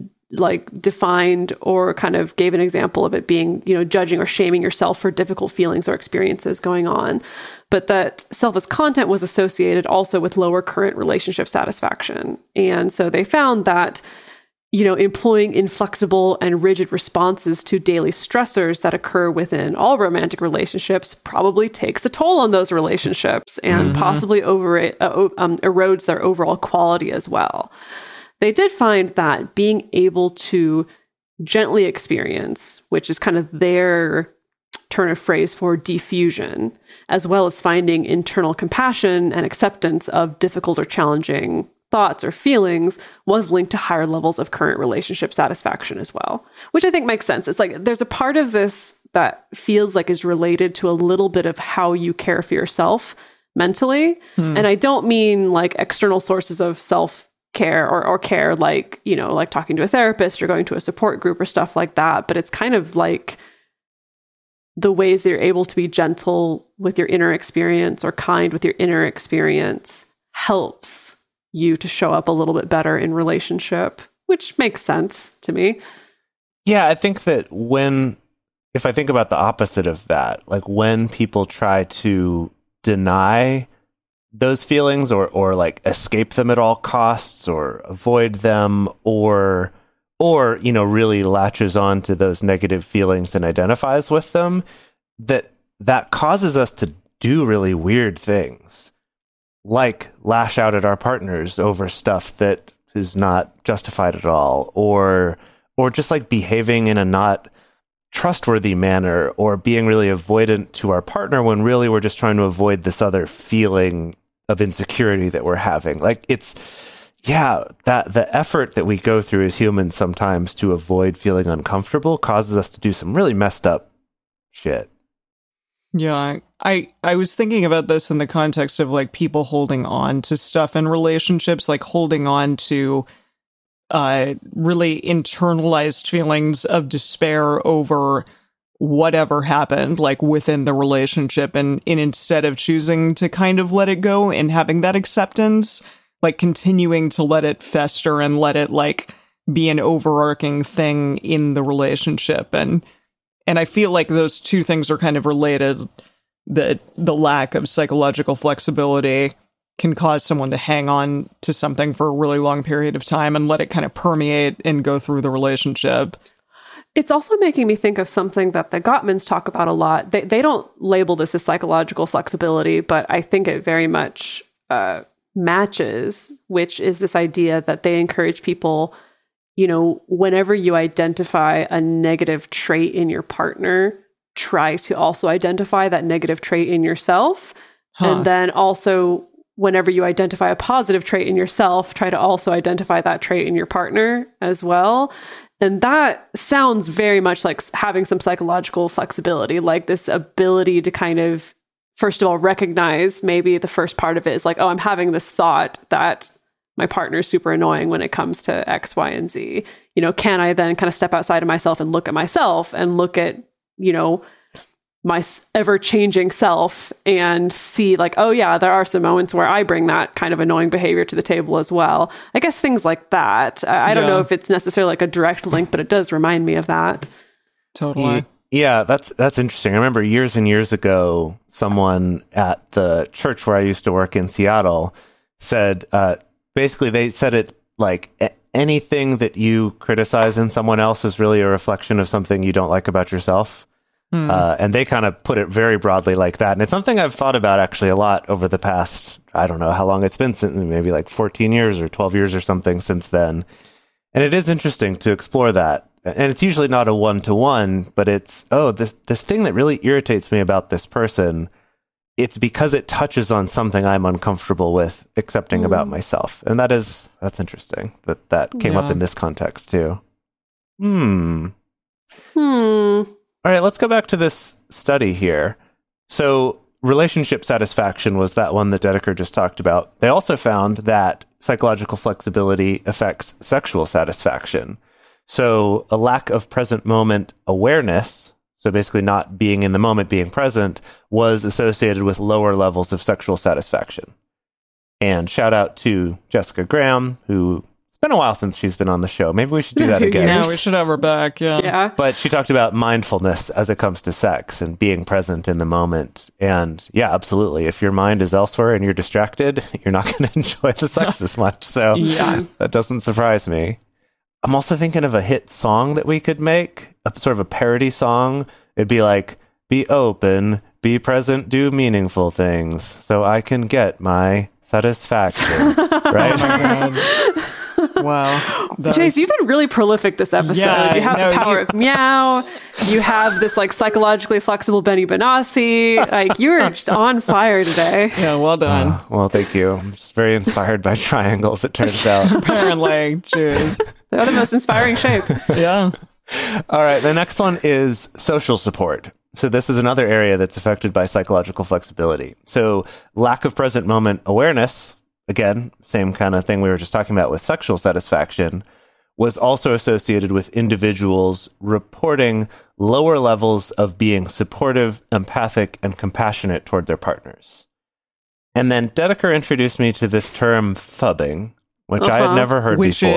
Speaker 1: defined or kind of gave an example of it being, judging or shaming yourself for difficult feelings or experiences going on. But that self as content was associated also with lower current relationship satisfaction. And so they found that, employing inflexible and rigid responses to daily stressors that occur within all romantic relationships probably takes a toll on those relationships and possibly erodes their overall quality as well. They did find that being able to gently experience, which is kind of their turn of phrase for diffusion, as well as finding internal compassion and acceptance of difficult or challenging thoughts or feelings, was linked to higher levels of current relationship satisfaction as well, which I think makes sense. It's like there's a part of this that feels like is related to a little bit of how you care for yourself mentally. And I don't mean like external sources of self-care or care like talking to a therapist or going to a support group or stuff like that. But it's kind of like the ways that you're able to be gentle with your inner experience or kind with your inner experience helps you to show up a little bit better in relationship, which makes sense to me.
Speaker 2: Yeah, I think that if I think about the opposite of that, like when people try to deny those feelings or like escape them at all costs or avoid them or really latches on to those negative feelings and identifies with them, that causes us to do really weird things, like lash out at our partners over stuff that is not justified at all, or just like behaving in a not trustworthy manner, or being really avoidant to our partner when really we're just trying to avoid this other feeling of insecurity that we're having. Like that the effort that we go through as humans sometimes to avoid feeling uncomfortable causes us to do some really messed up shit.
Speaker 3: Yeah, I was thinking about this in the context of like people holding on to stuff in relationships, like holding on to really internalized feelings of despair over whatever happened, like within the relationship, and instead of choosing to kind of let it go and having that acceptance, like continuing to let it fester and let it like be an overarching thing in the relationship. And I feel like those two things are kind of related, that the lack of psychological flexibility can cause someone to hang on to something for a really long period of time and let it kind of permeate and go through the relationship.
Speaker 1: It's also making me think of something that the Gottmans talk about a lot. They don't label this as psychological flexibility, but I think it very much matches, which is this idea that they encourage people, whenever you identify a negative trait in your partner, try to also identify that negative trait in yourself. And then also, whenever you identify a positive trait in yourself, try to also identify that trait in your partner as well. And that sounds very much like having some psychological flexibility, like this ability to kind of, first of all, recognize maybe the first part of it is like, oh, I'm having this thought that my partner is super annoying when it comes to X, Y, and Z. Can I then kind of step outside of myself and look at myself and look at, my ever-changing self and see like, oh yeah, there are some moments where I bring that kind of annoying behavior to the table as well. I guess things like that. I don't know if it's necessarily like a direct link, but it does remind me of that.
Speaker 3: Totally.
Speaker 2: Yeah, that's interesting. I remember years and years ago, someone at the church where I used to work in Seattle said, basically they said it like anything that you criticize in someone else is really a reflection of something you don't like about yourself. And they kind of put it very broadly like that. And it's something I've thought about actually a lot over the past, I don't know how long it's been, since maybe like 14 years or 12 years or something since then. And it is interesting to explore that. And it's usually not a one-to-one, but it's, this thing that really irritates me about this person it's because it touches on something I'm uncomfortable with accepting about myself. And that's interesting that came up in this context too. All right, let's go back to this study here. So relationship satisfaction was that one that Dedeker just talked about. They also found that psychological flexibility affects sexual satisfaction. So a lack of present moment awareness, so basically not being in the moment, being present, was associated with lower levels of sexual satisfaction. And shout out to Jessica Graham, who it's been a while since she's been on the show. Maybe we should do that again.
Speaker 3: Yeah, we should have her back. Yeah.
Speaker 2: But she talked about mindfulness as it comes to sex and being present in the moment. And yeah, absolutely. If your mind is elsewhere and you're distracted, you're not going to enjoy the sex as much. So that doesn't surprise me. I'm also thinking of a hit song that we could make, a sort of a parody song. It'd be like, be open, be present, do meaningful things so I can get my satisfaction. Right?
Speaker 3: Oh my God. Wow.
Speaker 1: Chase, you've been really prolific this episode.
Speaker 3: Yeah,
Speaker 1: you have the power of meow. You have this like psychologically flexible Benny Benassi. Like you're just on fire today.
Speaker 3: Yeah, well done.
Speaker 2: Well, thank you. I'm just very inspired by triangles, it turns out.
Speaker 3: Apparently. Cheers.
Speaker 1: They're the most inspiring shape.
Speaker 3: Yeah.
Speaker 2: All right, the next one is social support. So this is another area that's affected by psychological flexibility. So lack of present moment awareness, again, same kind of thing we were just talking about with sexual satisfaction, was also associated with individuals reporting lower levels of being supportive, empathic, and compassionate toward their partners. And then Dedeker introduced me to this term phubbing, which I had never heard before.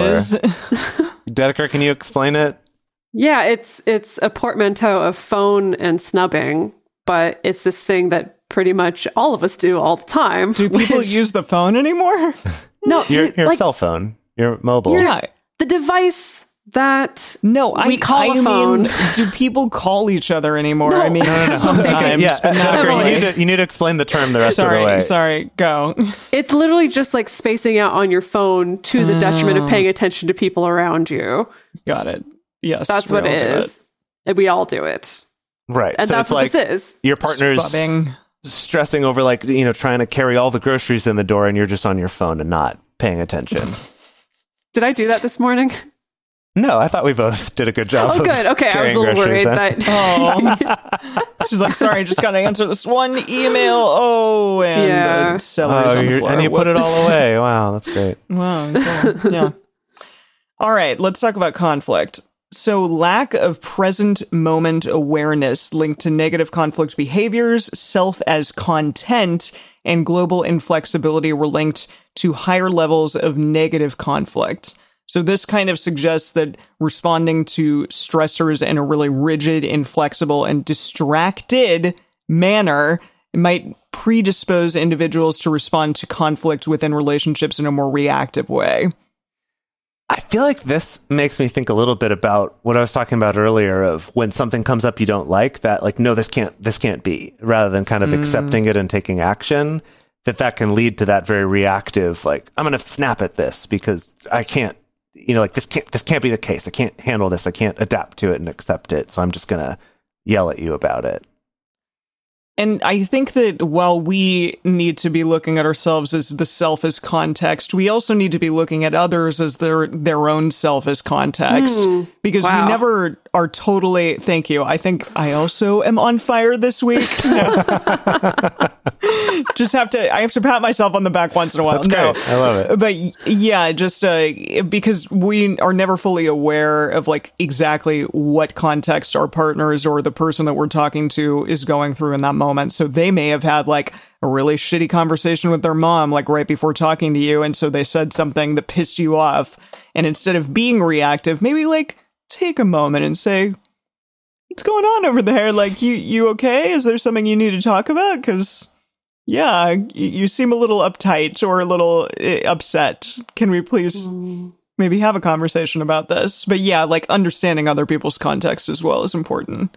Speaker 2: Dedeker, can you explain it?
Speaker 1: Yeah, it's a portmanteau of phone and snubbing, but it's this thing that pretty much all of us do all the time.
Speaker 3: Do people use the phone anymore?
Speaker 1: No,
Speaker 2: your like, cell phone, your mobile.
Speaker 3: Yeah.
Speaker 1: The device that
Speaker 3: we
Speaker 1: call a phone.
Speaker 3: Mean, do people call each other anymore?
Speaker 1: No.
Speaker 3: I mean, sometimes.
Speaker 2: Dedeker, you need to explain the term the rest of the way.
Speaker 3: Sorry, go.
Speaker 1: It's literally just like spacing out on your phone to the detriment of paying attention to people around you.
Speaker 3: Got it. Yes.
Speaker 1: That's what it is. And we all do it.
Speaker 2: Right.
Speaker 1: And
Speaker 2: so
Speaker 1: that's
Speaker 2: it's
Speaker 1: what
Speaker 2: like
Speaker 1: this is.
Speaker 2: Your partner's stressing over like, trying to carry all the groceries in the door and you're just on your phone and not paying attention.
Speaker 1: Did I do that this morning?
Speaker 2: No, I thought we both did a good job.
Speaker 1: Oh, good. Okay, I was a little worried that.
Speaker 3: She's like, sorry, just got to answer this one email. Oh, and the seller's on the floor.
Speaker 2: And you put it all away. Wow, that's great.
Speaker 3: Wow. Cool. Yeah. All right, let's talk about conflict. So lack of present moment awareness linked to negative conflict behaviors, self as content, and global inflexibility were linked to higher levels of negative conflict. So this kind of suggests that responding to stressors in a really rigid, inflexible, and distracted manner might predispose individuals to respond to conflict within relationships in a more reactive way.
Speaker 2: I feel like this makes me think a little bit about what I was talking about earlier of when something comes up you don't like, that like, no, this can't be, rather than kind of accepting it and taking action, that can lead to that very reactive, like, I'm going to snap at this because I can't, like this can't be the case. I can't handle this. I can't adapt to it and accept it. So I'm just going to yell at you about it.
Speaker 3: And I think that while we need to be looking at ourselves as the self as context, we also need to be looking at others as their own self as context. Because we never are totally... Thank you. I think I also am on fire this week. I have to pat myself on the back once in a while.
Speaker 2: That's great. I love it.
Speaker 3: But yeah, just because we are never fully aware of like exactly what context our partners or the person that we're talking to is going through in that moment. So they may have had like a really shitty conversation with their mom, like right before talking to you. And so they said something that pissed you off. And instead of being reactive, maybe like take a moment and say, what's going on over there? Like, you okay? Is there something you need to talk about? Because, yeah, you seem a little uptight or a little upset. Can we please maybe have a conversation about this? But yeah, like understanding other people's context as well is important.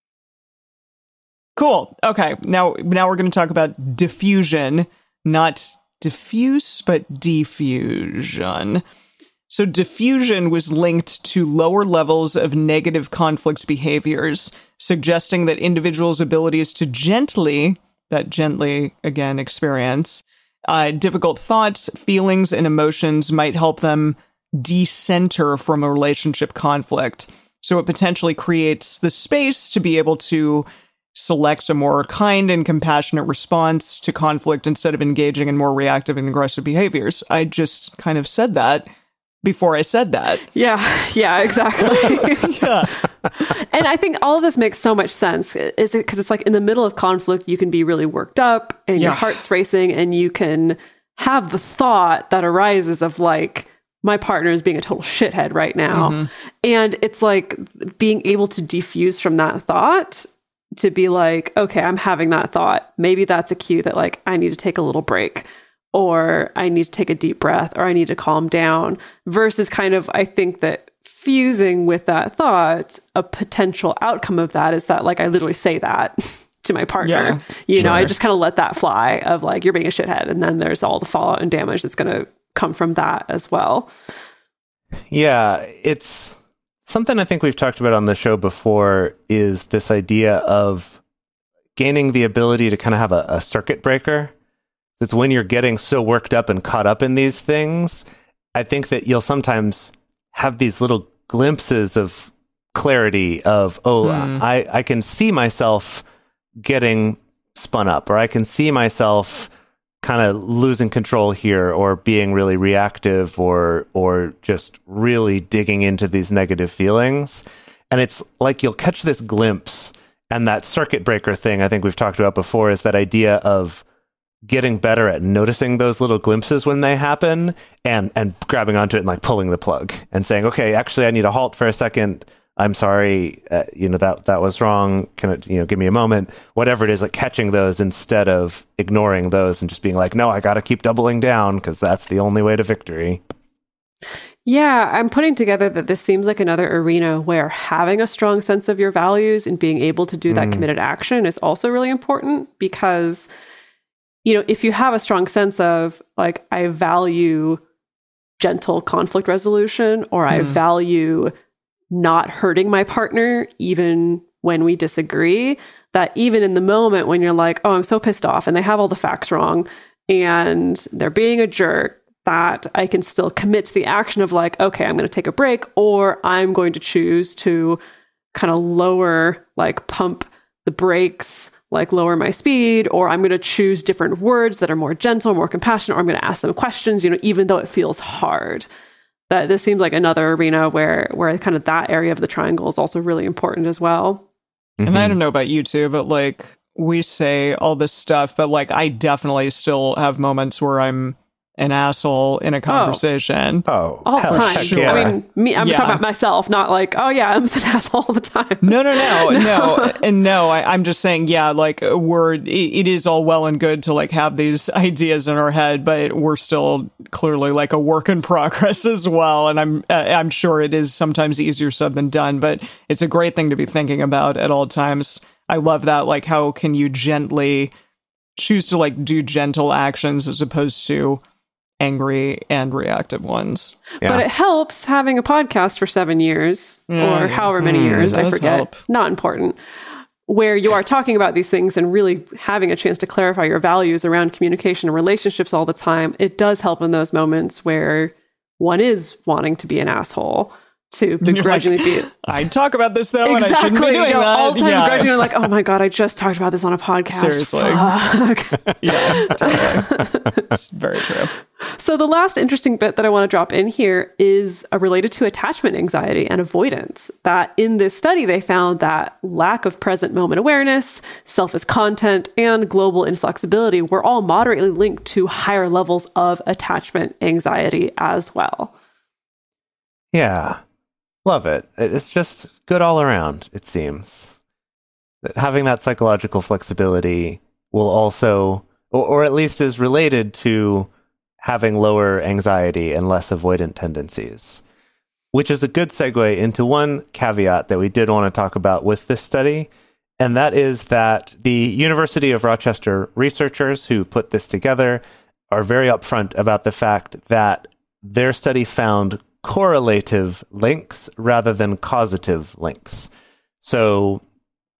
Speaker 3: Cool. Okay. Now we're going to talk about diffusion, not diffuse, but diffusion. So diffusion was linked to lower levels of negative conflict behaviors, suggesting that individuals' abilities to gently gently, again, experience. Difficult thoughts, feelings, and emotions might help them decenter from a relationship conflict. So it potentially creates the space to be able to select a more kind and compassionate response to conflict instead of engaging in more reactive and aggressive behaviors. I just kind of said that before I said that.
Speaker 1: Yeah, exactly.
Speaker 3: Yeah.
Speaker 1: And I think all of this makes so much sense. Is it because it's like in the middle of conflict, you can be really worked up and your heart's racing, and you can have the thought that arises of like, my partner is being a total shithead right now. And it's like being able to defuse from that thought to be like, okay, I'm having that thought. Maybe that's a cue that like, I need to take a little break, or I need to take a deep breath, or I need to calm down, versus kind of, I think that fusing with that thought, a potential outcome of that is that like, I literally say that to my partner, you know, I just kind of let that fly of like, you're being a shithead. And then there's all the fallout and damage that's going to come from that as well.
Speaker 2: Yeah, it's something I think we've talked about on the show before, is this idea of gaining the ability to kind of have a circuit breaker. So it's when you're getting so worked up and caught up in these things, I think that you'll sometimes have these little glimpses of clarity of, I can see myself getting spun up, or I can see myself kind of losing control here, or being really reactive, or just really digging into these negative feelings. And it's like you'll catch this glimpse, and that circuit breaker thing I think we've talked about before is that idea of getting better at noticing those little glimpses when they happen, and grabbing onto it and like pulling the plug and saying, okay, actually I need a halt for a second. I'm sorry, that was wrong. Can it, give me a moment? Whatever it is, like catching those instead of ignoring those and just being like, no, I got to keep doubling down because that's the only way to victory.
Speaker 1: Yeah, I'm putting together that this seems like another arena where having a strong sense of your values and being able to do that committed action is also really important, because, if you have a strong sense of like, I value gentle conflict resolution, or I value not hurting my partner, even when we disagree, that even in the moment when you're like, oh, I'm so pissed off and they have all the facts wrong and they're being a jerk, that I can still commit to the action of like, okay, I'm going to take a break, or I'm going to choose to kind of lower, like pump the brakes, like lower my speed, or I'm going to choose different words that are more gentle, more compassionate, or I'm going to ask them questions, even though it feels hard. That this seems like another arena where kind of that area of the triangle is also really important as well.
Speaker 3: And I don't know about you two, but like we say all this stuff, but like I definitely still have moments where I'm an asshole in a conversation.
Speaker 2: Oh,
Speaker 1: all the time.
Speaker 2: Sure. Yeah.
Speaker 1: I mean, I'm talking about myself, not like, oh yeah, I'm an asshole all the time.
Speaker 3: No. I'm just saying, like it is all well and good to like have these ideas in our head, but we're still clearly like a work in progress as well. And I'm sure it is sometimes easier said than done, but it's a great thing to be thinking about at all times. I love that. Like, how can you gently choose to like do gentle actions as opposed to angry and reactive ones.
Speaker 1: Yeah. But it helps having a podcast for 7 years or however many years, I forget. Help. Not important. Where you are talking about these things and really having a chance to clarify your values around communication and relationships all the time. It does help in those moments where one is wanting to be an asshole, to begrudgingly be.
Speaker 3: I'd talk about this though,
Speaker 1: exactly.
Speaker 3: and I shouldn't be doing that.
Speaker 1: All the time begrudgingly like, oh my God, I just talked about this on a podcast.
Speaker 3: Seriously.
Speaker 1: Fuck.
Speaker 3: Yeah, totally. It's very true.
Speaker 1: So the last interesting bit that I want to drop in here is related to attachment anxiety and avoidance. That in this study, they found that lack of present moment awareness, self as content, and global inflexibility were all moderately linked to higher levels of attachment anxiety as well.
Speaker 2: Yeah. Love it. It's just good all around, it seems. Having that psychological flexibility will also, or at least is related to having lower anxiety and less avoidant tendencies, which is a good segue into one caveat that we did want to talk about with this study, and that is that the University of Rochester researchers who put this together are very upfront about the fact that their study found correlative links rather than causative links. So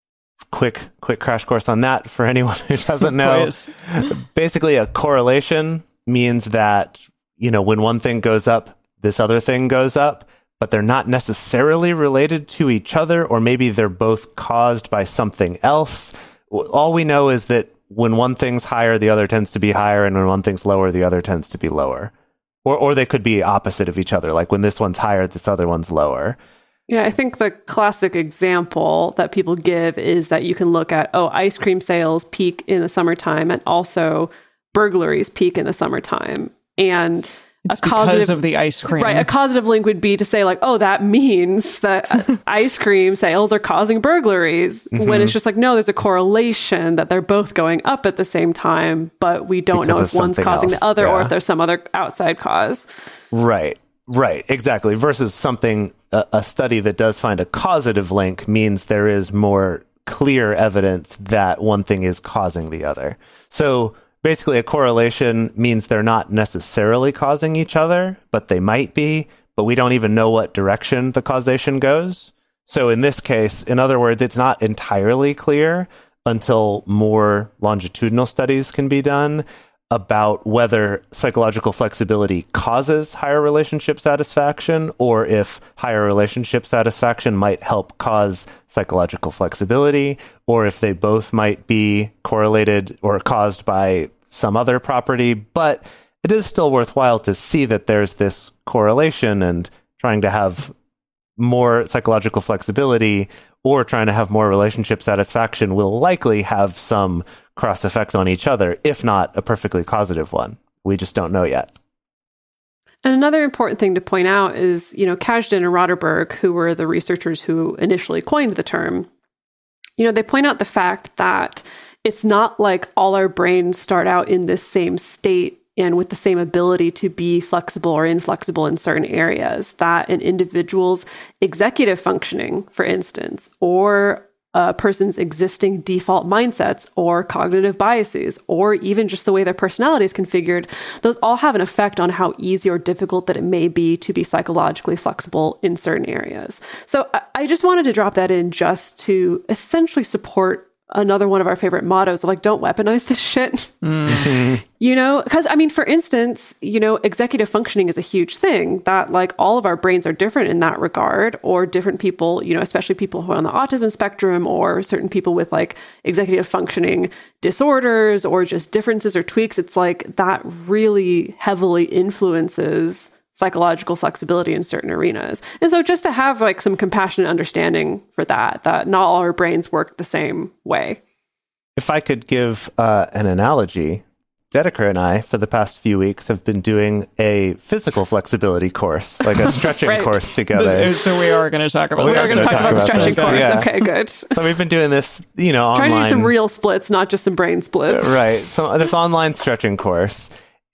Speaker 2: quick crash course on that for anyone who doesn't know. Basically, a correlation means that, when one thing goes up, this other thing goes up, but they're not necessarily related to each other, or maybe they're both caused by something else. All we know is that when one thing's higher, the other tends to be higher, and when one thing's lower, the other tends to be lower. Or they could be opposite of each other, like when this one's higher, this other one's lower.
Speaker 1: Yeah, I think the classic example that people give is that you can look at, ice cream sales peak in the summertime, and also burglaries peak in the summertime. And
Speaker 3: it's because of the ice cream.
Speaker 1: Right. A causative link would be to say like, that means that ice cream sales are causing burglaries. When it's just like, no, there's a correlation that they're both going up at the same time, but we don't know if one's causing the other or if there's some other outside cause.
Speaker 2: Right. Exactly. Versus something, a study that does find a causative link means there is more clear evidence that one thing is causing the other. So basically, a correlation means they're not necessarily causing each other, but they might be, but we don't even know what direction the causation goes. So in this case, in other words, it's not entirely clear until more longitudinal studies can be done about whether psychological flexibility causes higher relationship satisfaction, or if higher relationship satisfaction might help cause psychological flexibility, or if they both might be correlated or caused by some other property. But it is still worthwhile to see that there's this correlation, and trying to have more psychological flexibility or trying to have more relationship satisfaction will likely have some cross effect on each other, if not a perfectly causative one. We just don't know yet.
Speaker 1: And another important thing to point out is, Kazdan and Roderberg, who were the researchers who initially coined the term, they point out the fact that it's not like all our brains start out in this same state and with the same ability to be flexible or inflexible in certain areas, that an individual's executive functioning, for instance, or a person's existing default mindsets or cognitive biases, or even just the way their personality is configured, those all have an effect on how easy or difficult that it may be to be psychologically flexible in certain areas. So I just wanted to drop that in just to essentially support another one of our favorite mottos of like, don't weaponize this shit. Because for instance, executive functioning is a huge thing that like all of our brains are different in that regard, or different people, especially people who are on the autism spectrum, or certain people with like executive functioning disorders or just differences or tweaks. It's like that really heavily influences psychological flexibility in certain arenas. And so just to have like some compassionate understanding for that not all our brains work the same way.
Speaker 2: If I could give an analogy, Dedeker and I, for the past few weeks, have been doing a physical flexibility course, like a stretching course together.
Speaker 3: So we are going to talk about
Speaker 1: We are going to talk about the stretching course.
Speaker 2: Yeah.
Speaker 1: Okay, good.
Speaker 2: So we've been doing this, online.
Speaker 1: Trying to do some real splits, not just some brain splits.
Speaker 2: Right. So this online stretching course.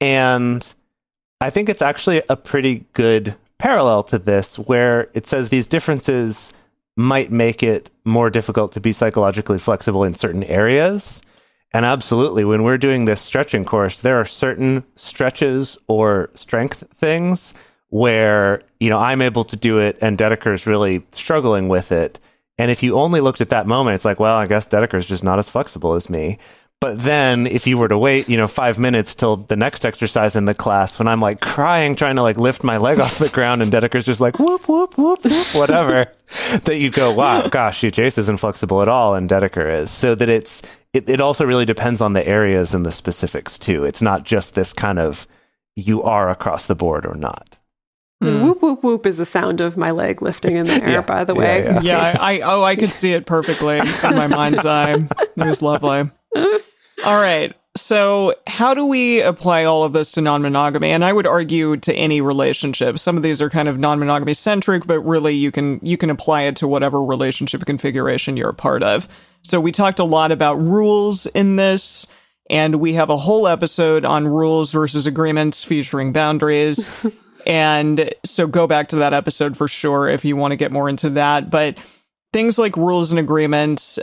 Speaker 2: And I think it's actually a pretty good parallel to this, where it says these differences might make it more difficult to be psychologically flexible in certain areas. And absolutely, when we're doing this stretching course, there are certain stretches or strength things where, I'm able to do it and Dedeker's really struggling with it. And if you only looked at that moment, it's like, well, I guess Dedeker's just not as flexible as me. But then if you were to wait, 5 minutes till the next exercise in the class, when I'm like crying, trying to like lift my leg off the ground and Dedeker's just like, whoop, whoop, whoop, whoop, whatever, that you go, wow, gosh, Jace isn't flexible at all. And Dedeker is. So that it also really depends on the areas and the specifics too. It's not just this kind of, you are across the board or not.
Speaker 1: Whoop, whoop, whoop is the sound of my leg lifting in the air, by the way.
Speaker 3: Yeah, I could see it perfectly in my mind's eye. It was lovely. All right. So how do we apply all of this to non-monogamy? And I would argue to any relationship. Some of these are kind of non-monogamy centric, but really you can apply it to whatever relationship configuration you're a part of. So we talked a lot about rules in this, and we have a whole episode on rules versus agreements featuring boundaries. And so go back to that episode for sure if you want to get more into that. But things like rules and agreements,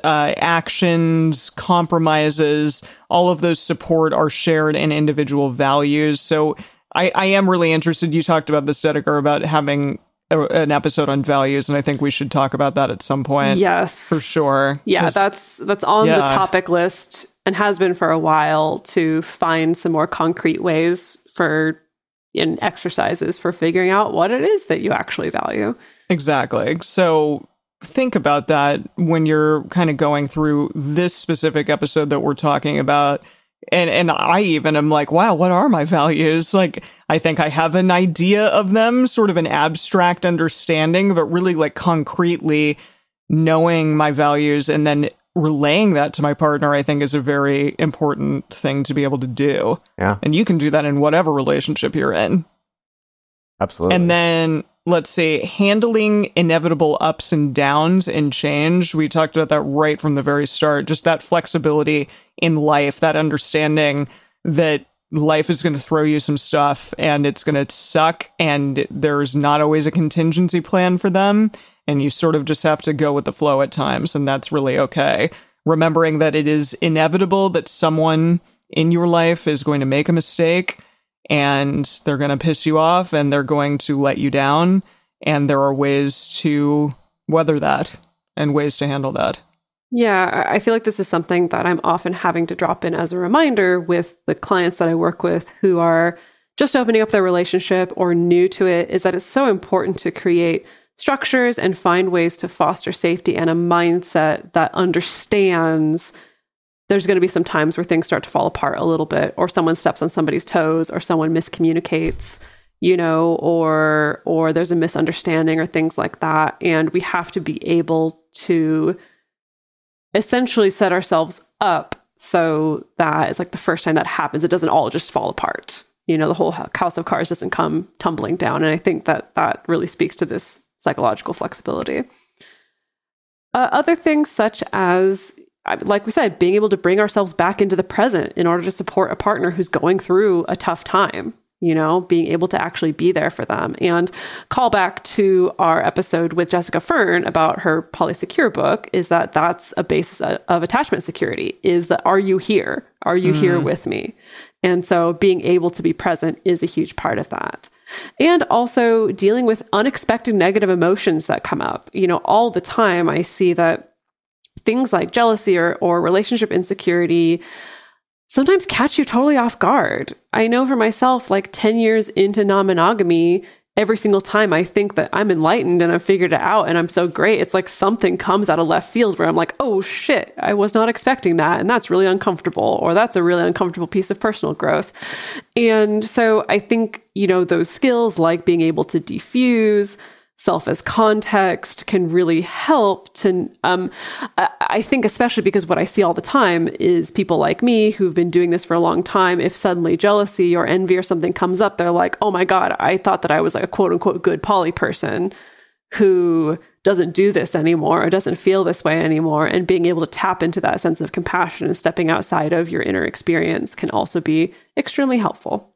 Speaker 3: actions, compromises, all of those support our shared and individual values. So I am really interested. You talked about this, Dedeker, about having an episode on values, and I think we should talk about that at some point.
Speaker 1: Yes.
Speaker 3: For sure.
Speaker 1: Yeah,
Speaker 3: 'Cause-
Speaker 1: that's on
Speaker 3: yeah.
Speaker 1: the topic list and has been for a while, to find some more concrete ways in exercises for figuring out what it is that you actually value.
Speaker 3: Exactly. So think about that when you're kind of going through this specific episode that we're talking about. And I even am like, wow, what are my values? Like, I think I have an idea of them, sort of an abstract understanding, but really like concretely knowing my values and then relaying that to my partner, I think is a very important thing to be able to do.
Speaker 2: Yeah,
Speaker 3: And you can do that in whatever relationship you're in.
Speaker 2: absolutely.
Speaker 3: And then, let's see, handling inevitable ups and downs and change. We talked about that right from the very start. Just that flexibility in life, that understanding that life is going to throw you some stuff and it's going to suck, and there's not always a contingency plan for them. And you sort of just have to go with the flow at times, and that's really okay. Remembering that it is inevitable that someone in your life is going to make a mistake, and they're going to piss you off, and they're going to let you down, and there are ways to weather that and ways to handle that.
Speaker 1: Yeah, I feel like this is something that I'm often having to drop in as a reminder with the clients that I work with who are just opening up their relationship or new to it, is that it's so important to create structures and find ways to foster safety and a mindset that understands there's going to be some times where things start to fall apart a little bit, or someone steps on somebody's toes, or someone miscommunicates, or there's a misunderstanding or things like that. And we have to be able to essentially set ourselves up so that it's like the first time that happens, it doesn't all just fall apart. The whole house of cards doesn't come tumbling down. And I think that really speaks to this psychological flexibility. Other things such as, like we said, being able to bring ourselves back into the present in order to support a partner who's going through a tough time, being able to actually be there for them. And call back to our episode with Jessica Fern about her Polysecure book, is that that's a basis of attachment security, is that, are you here? Are you here with me? And so being able to be present is a huge part of that. And also dealing with unexpected negative emotions that come up. All the time I see that things like jealousy or relationship insecurity sometimes catch you totally off guard. I know for myself, like 10 years into non-monogamy, every single time I think that I'm enlightened and I've figured it out and I'm so great, it's like something comes out of left field where I'm like, oh shit, I was not expecting that. And that's really uncomfortable, or that's a really uncomfortable piece of personal growth. And so I think, those skills like being able to diffuse self as context can really help to, I think, especially because what I see all the time is people like me who've been doing this for a long time. If suddenly jealousy or envy or something comes up, they're like, oh my God, I thought that I was like a quote unquote good poly person who doesn't do this anymore or doesn't feel this way anymore. And being able to tap into that sense of compassion and stepping outside of your inner experience can also be extremely helpful.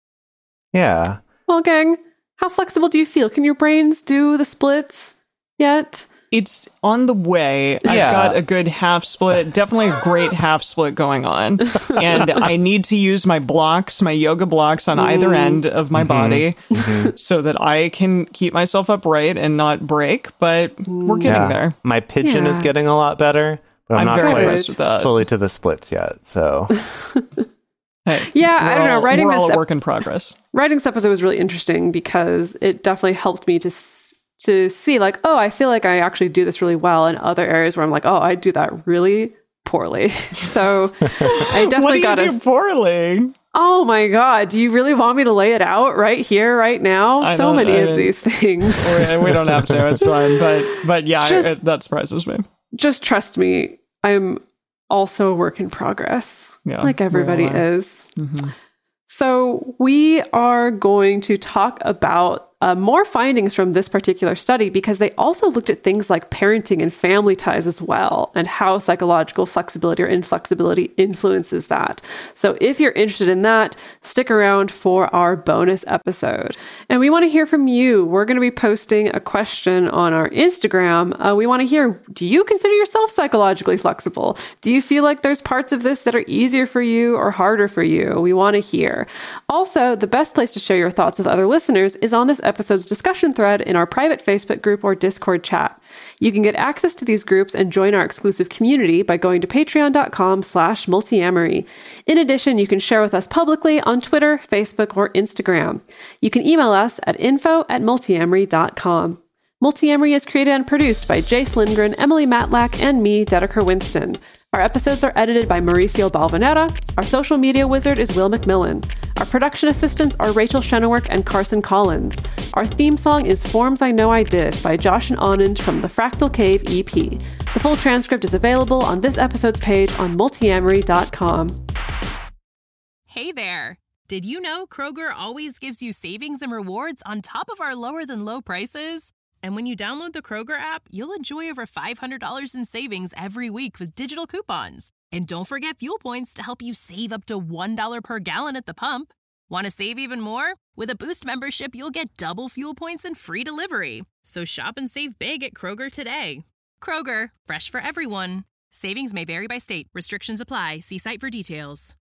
Speaker 2: Yeah.
Speaker 1: Well, gang, how flexible do you feel? Can your brains do the splits yet?
Speaker 3: It's on the way. I've
Speaker 2: Yeah.
Speaker 3: got a good half split, definitely a great half split going on. And I need to use my blocks, my yoga blocks on either end of my body so that I can keep myself upright and not break. But we're getting there.
Speaker 2: My pigeon is
Speaker 1: Yeah.
Speaker 2: getting a lot better, but I'm
Speaker 3: I'm
Speaker 2: not
Speaker 3: very
Speaker 2: quite
Speaker 3: impressed with that.
Speaker 2: fully to the splits yet. So
Speaker 3: Hey,
Speaker 1: Yeah, I don't know.
Speaker 3: We're all a work in progress.
Speaker 1: Writing this episode was really interesting because it definitely helped me to see like, oh, I feel like I actually do this really well, in other areas where I'm like, oh, I do that really poorly. So I definitely
Speaker 3: What do you do poorly?
Speaker 1: Oh my God, do you really want me to lay it out right here, right now?
Speaker 3: I
Speaker 1: So
Speaker 3: don't-
Speaker 1: many
Speaker 3: I
Speaker 1: of
Speaker 3: mean-
Speaker 1: these things.
Speaker 3: We don't have to. It's fine. But yeah,
Speaker 1: Just-
Speaker 3: that surprises me.
Speaker 1: Just trust me, I'm also a work in progress,
Speaker 3: Yeah,
Speaker 1: like everybody
Speaker 3: we all are.
Speaker 1: is. So we are going to talk about more findings from this particular study, because they also looked at things like parenting and family ties as well, and how psychological flexibility or inflexibility influences that. So if you're interested in that, stick around for our bonus episode. And we want to hear from you. We're going to be posting a question on our Instagram. We want to hear, do you consider yourself psychologically flexible? Do you feel like there's parts of this that are easier for you or harder for you? We want to hear. Also, the best place to share your thoughts with other listeners is on this episode's discussion thread in our private Facebook group or Discord chat. You can get access to these groups and join our exclusive community by going to patreon.com/multiamory. In addition, you can share with us publicly on Twitter, Facebook, or Instagram. You can email us at info@multiamory.com. Multiamory is created and produced by Jace Lindgren, Emily Matlack, and me, Dedeker Winston. Our episodes are edited by Mauricio Balvanera. Our social media wizard is Will McMillan. Our production assistants are Rachel Shennewerk and Carson Collins. Our theme song is Forms I Know I Did by Josh and Anand from the Fractal Cave EP. The full transcript is available on this episode's page on multiamory.com.
Speaker 6: Hey there! Did you know Kroger always gives you savings and rewards on top of our lower-than-low prices? And when you download the Kroger app, you'll enjoy over $500 in savings every week with digital coupons. And don't forget fuel points to help you save up to $1 per gallon at the pump. Want to save even more? With a Boost membership, you'll get double fuel points and free delivery. So shop and save big at Kroger today. Kroger, fresh for everyone. Savings may vary by state. Restrictions apply. See site for details.